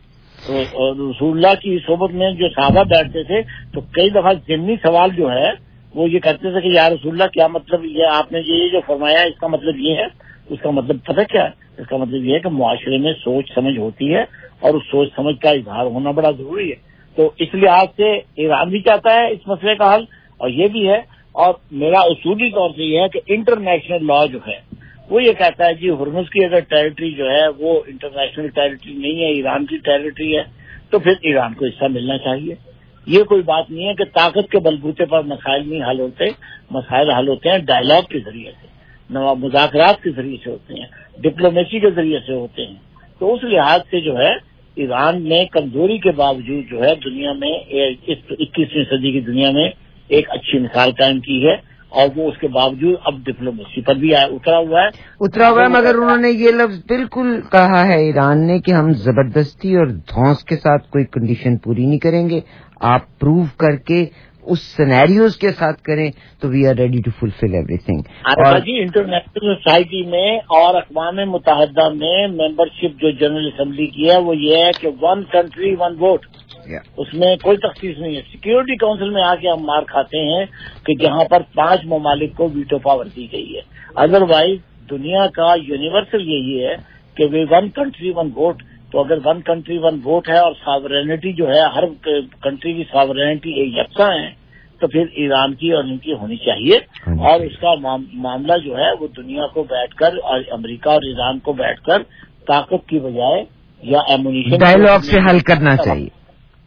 تو رسول اللہ کی صحبت میں جو صحابہ بیٹھتے تھے تو کئی دفعہ ضمنی سوال جو ہے وہ یہ کرتے تھے کہ یا رسول اللہ کیا مطلب یہ آپ نے یہ جو فرمایا اس کا مطلب یہ ہے, اس کا مطلب پتہ کیا ہے, اس کا مطلب یہ ہے کہ معاشرے میں سوچ سمجھ ہوتی ہے اور اس سوچ سمجھ کا اظہار ہونا بڑا ضروری ہے. تو اس لحاظ سے ایران بھی چاہتا ہے اس مسئلے کا حل, اور یہ بھی ہے. اور میرا اصولی طور سے یہ ہے کہ انٹرنیشنل لا جو ہے وہ یہ کہتا ہے جی ہرمز کی اگر ٹیریٹری جو ہے وہ انٹرنیشنل ٹیریٹری نہیں ہے, ایران کی ٹیریٹری ہے, تو پھر ایران کو حصہ ملنا چاہیے. یہ کوئی بات نہیں ہے کہ طاقت کے بلبوتے پر مسائل نہیں حل ہوتے, مسائل حل ہوتے ہیں ڈائلاگ کے ذریعے سے, مذاکرات کے ذریعے سے ہوتے ہیں, ڈپلومیسی کے ذریعے سے ہوتے ہیں. تو اس لحاظ سے جو ہے ایران نے کمزوری کے باوجود جو ہے دنیا میں اکیسویں صدی کی دنیا میں ایک اچھی مثال قائم کی ہے, اور وہ اس کے باوجود اب ڈپلومیسی پر بھی اترا ہوا ہے اترا ہوا ہے مگر انہوں نے یہ لفظ بالکل کہا ہے ایران نے کہ ہم زبردستی اور دھونس کے ساتھ کوئی کنڈیشن پوری نہیں کریں گے, آپ پروو کر کے اس سینیریوز کے ساتھ کریں تو we are ready to fulfil everything. اور جی انٹرنیشنل سوسائٹی میں اور اقوام متحدہ میں ممبرشپ جو جنرل اسمبلی کی ہے وہ یہ ہے کہ ون کنٹری ون ووٹ, اس میں کوئی تخصیص نہیں ہے. سیکیورٹی کونسل میں آ کے ہم مار کھاتے ہیں کہ جہاں پر پانچ ممالک کو ویٹو پاور دی گئی ہے. ادروائز دنیا کا یونیورسل یہی ہے کہ we one country one vote. تو اگر ون کنٹری ون ووٹ ہے اور ساورینٹی جو ہے ہر کنٹری کی ساورینٹی ایک یکساں ہے تو پھر ایران کی اور ان کی ہونی چاہیے. اور اس کا معاملہ جو ہے وہ دنیا کو بیٹھ کر اور امریکہ اور ایران کو بیٹھ کر طاقت کی بجائے یا ایمونیشن ڈائیلاگ سے حل کرنا چاہیے.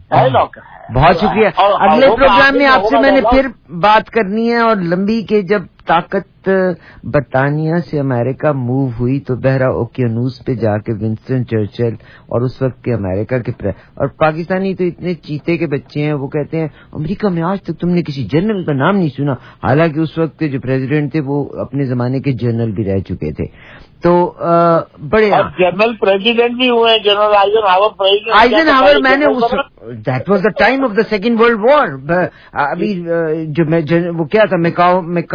ہے ڈاکٹر. بہت شکریہ. اگلے پروگرام میں آپ سے میں نے پھر بات کرنی ہے اور لمبی کہ جب طاقت برطانیہ سے امریکہ موو ہوئی تو بحرہ اوکیانوس پہ جا کے ونسٹن چرچل اور اس وقت کے امریکہ کے اور پاکستانی تو اتنے چیتے کے بچے ہیں وہ کہتے ہیں امریکہ میں آج تک تم نے کسی جنرل کا نام نہیں سنا, حالانکہ اس وقت کے جو پریزیڈنٹ تھے وہ اپنے زمانے کے جنرل بھی رہ چکے تھے. تو بڑے جنرل پریزیڈنٹ بھی ہوئے ہیں, جنرل آئزن ہاور. آئزن ہاور میں نے that was the time of the second world war. ابھی جو میں وہ کیا تھا میکاؤ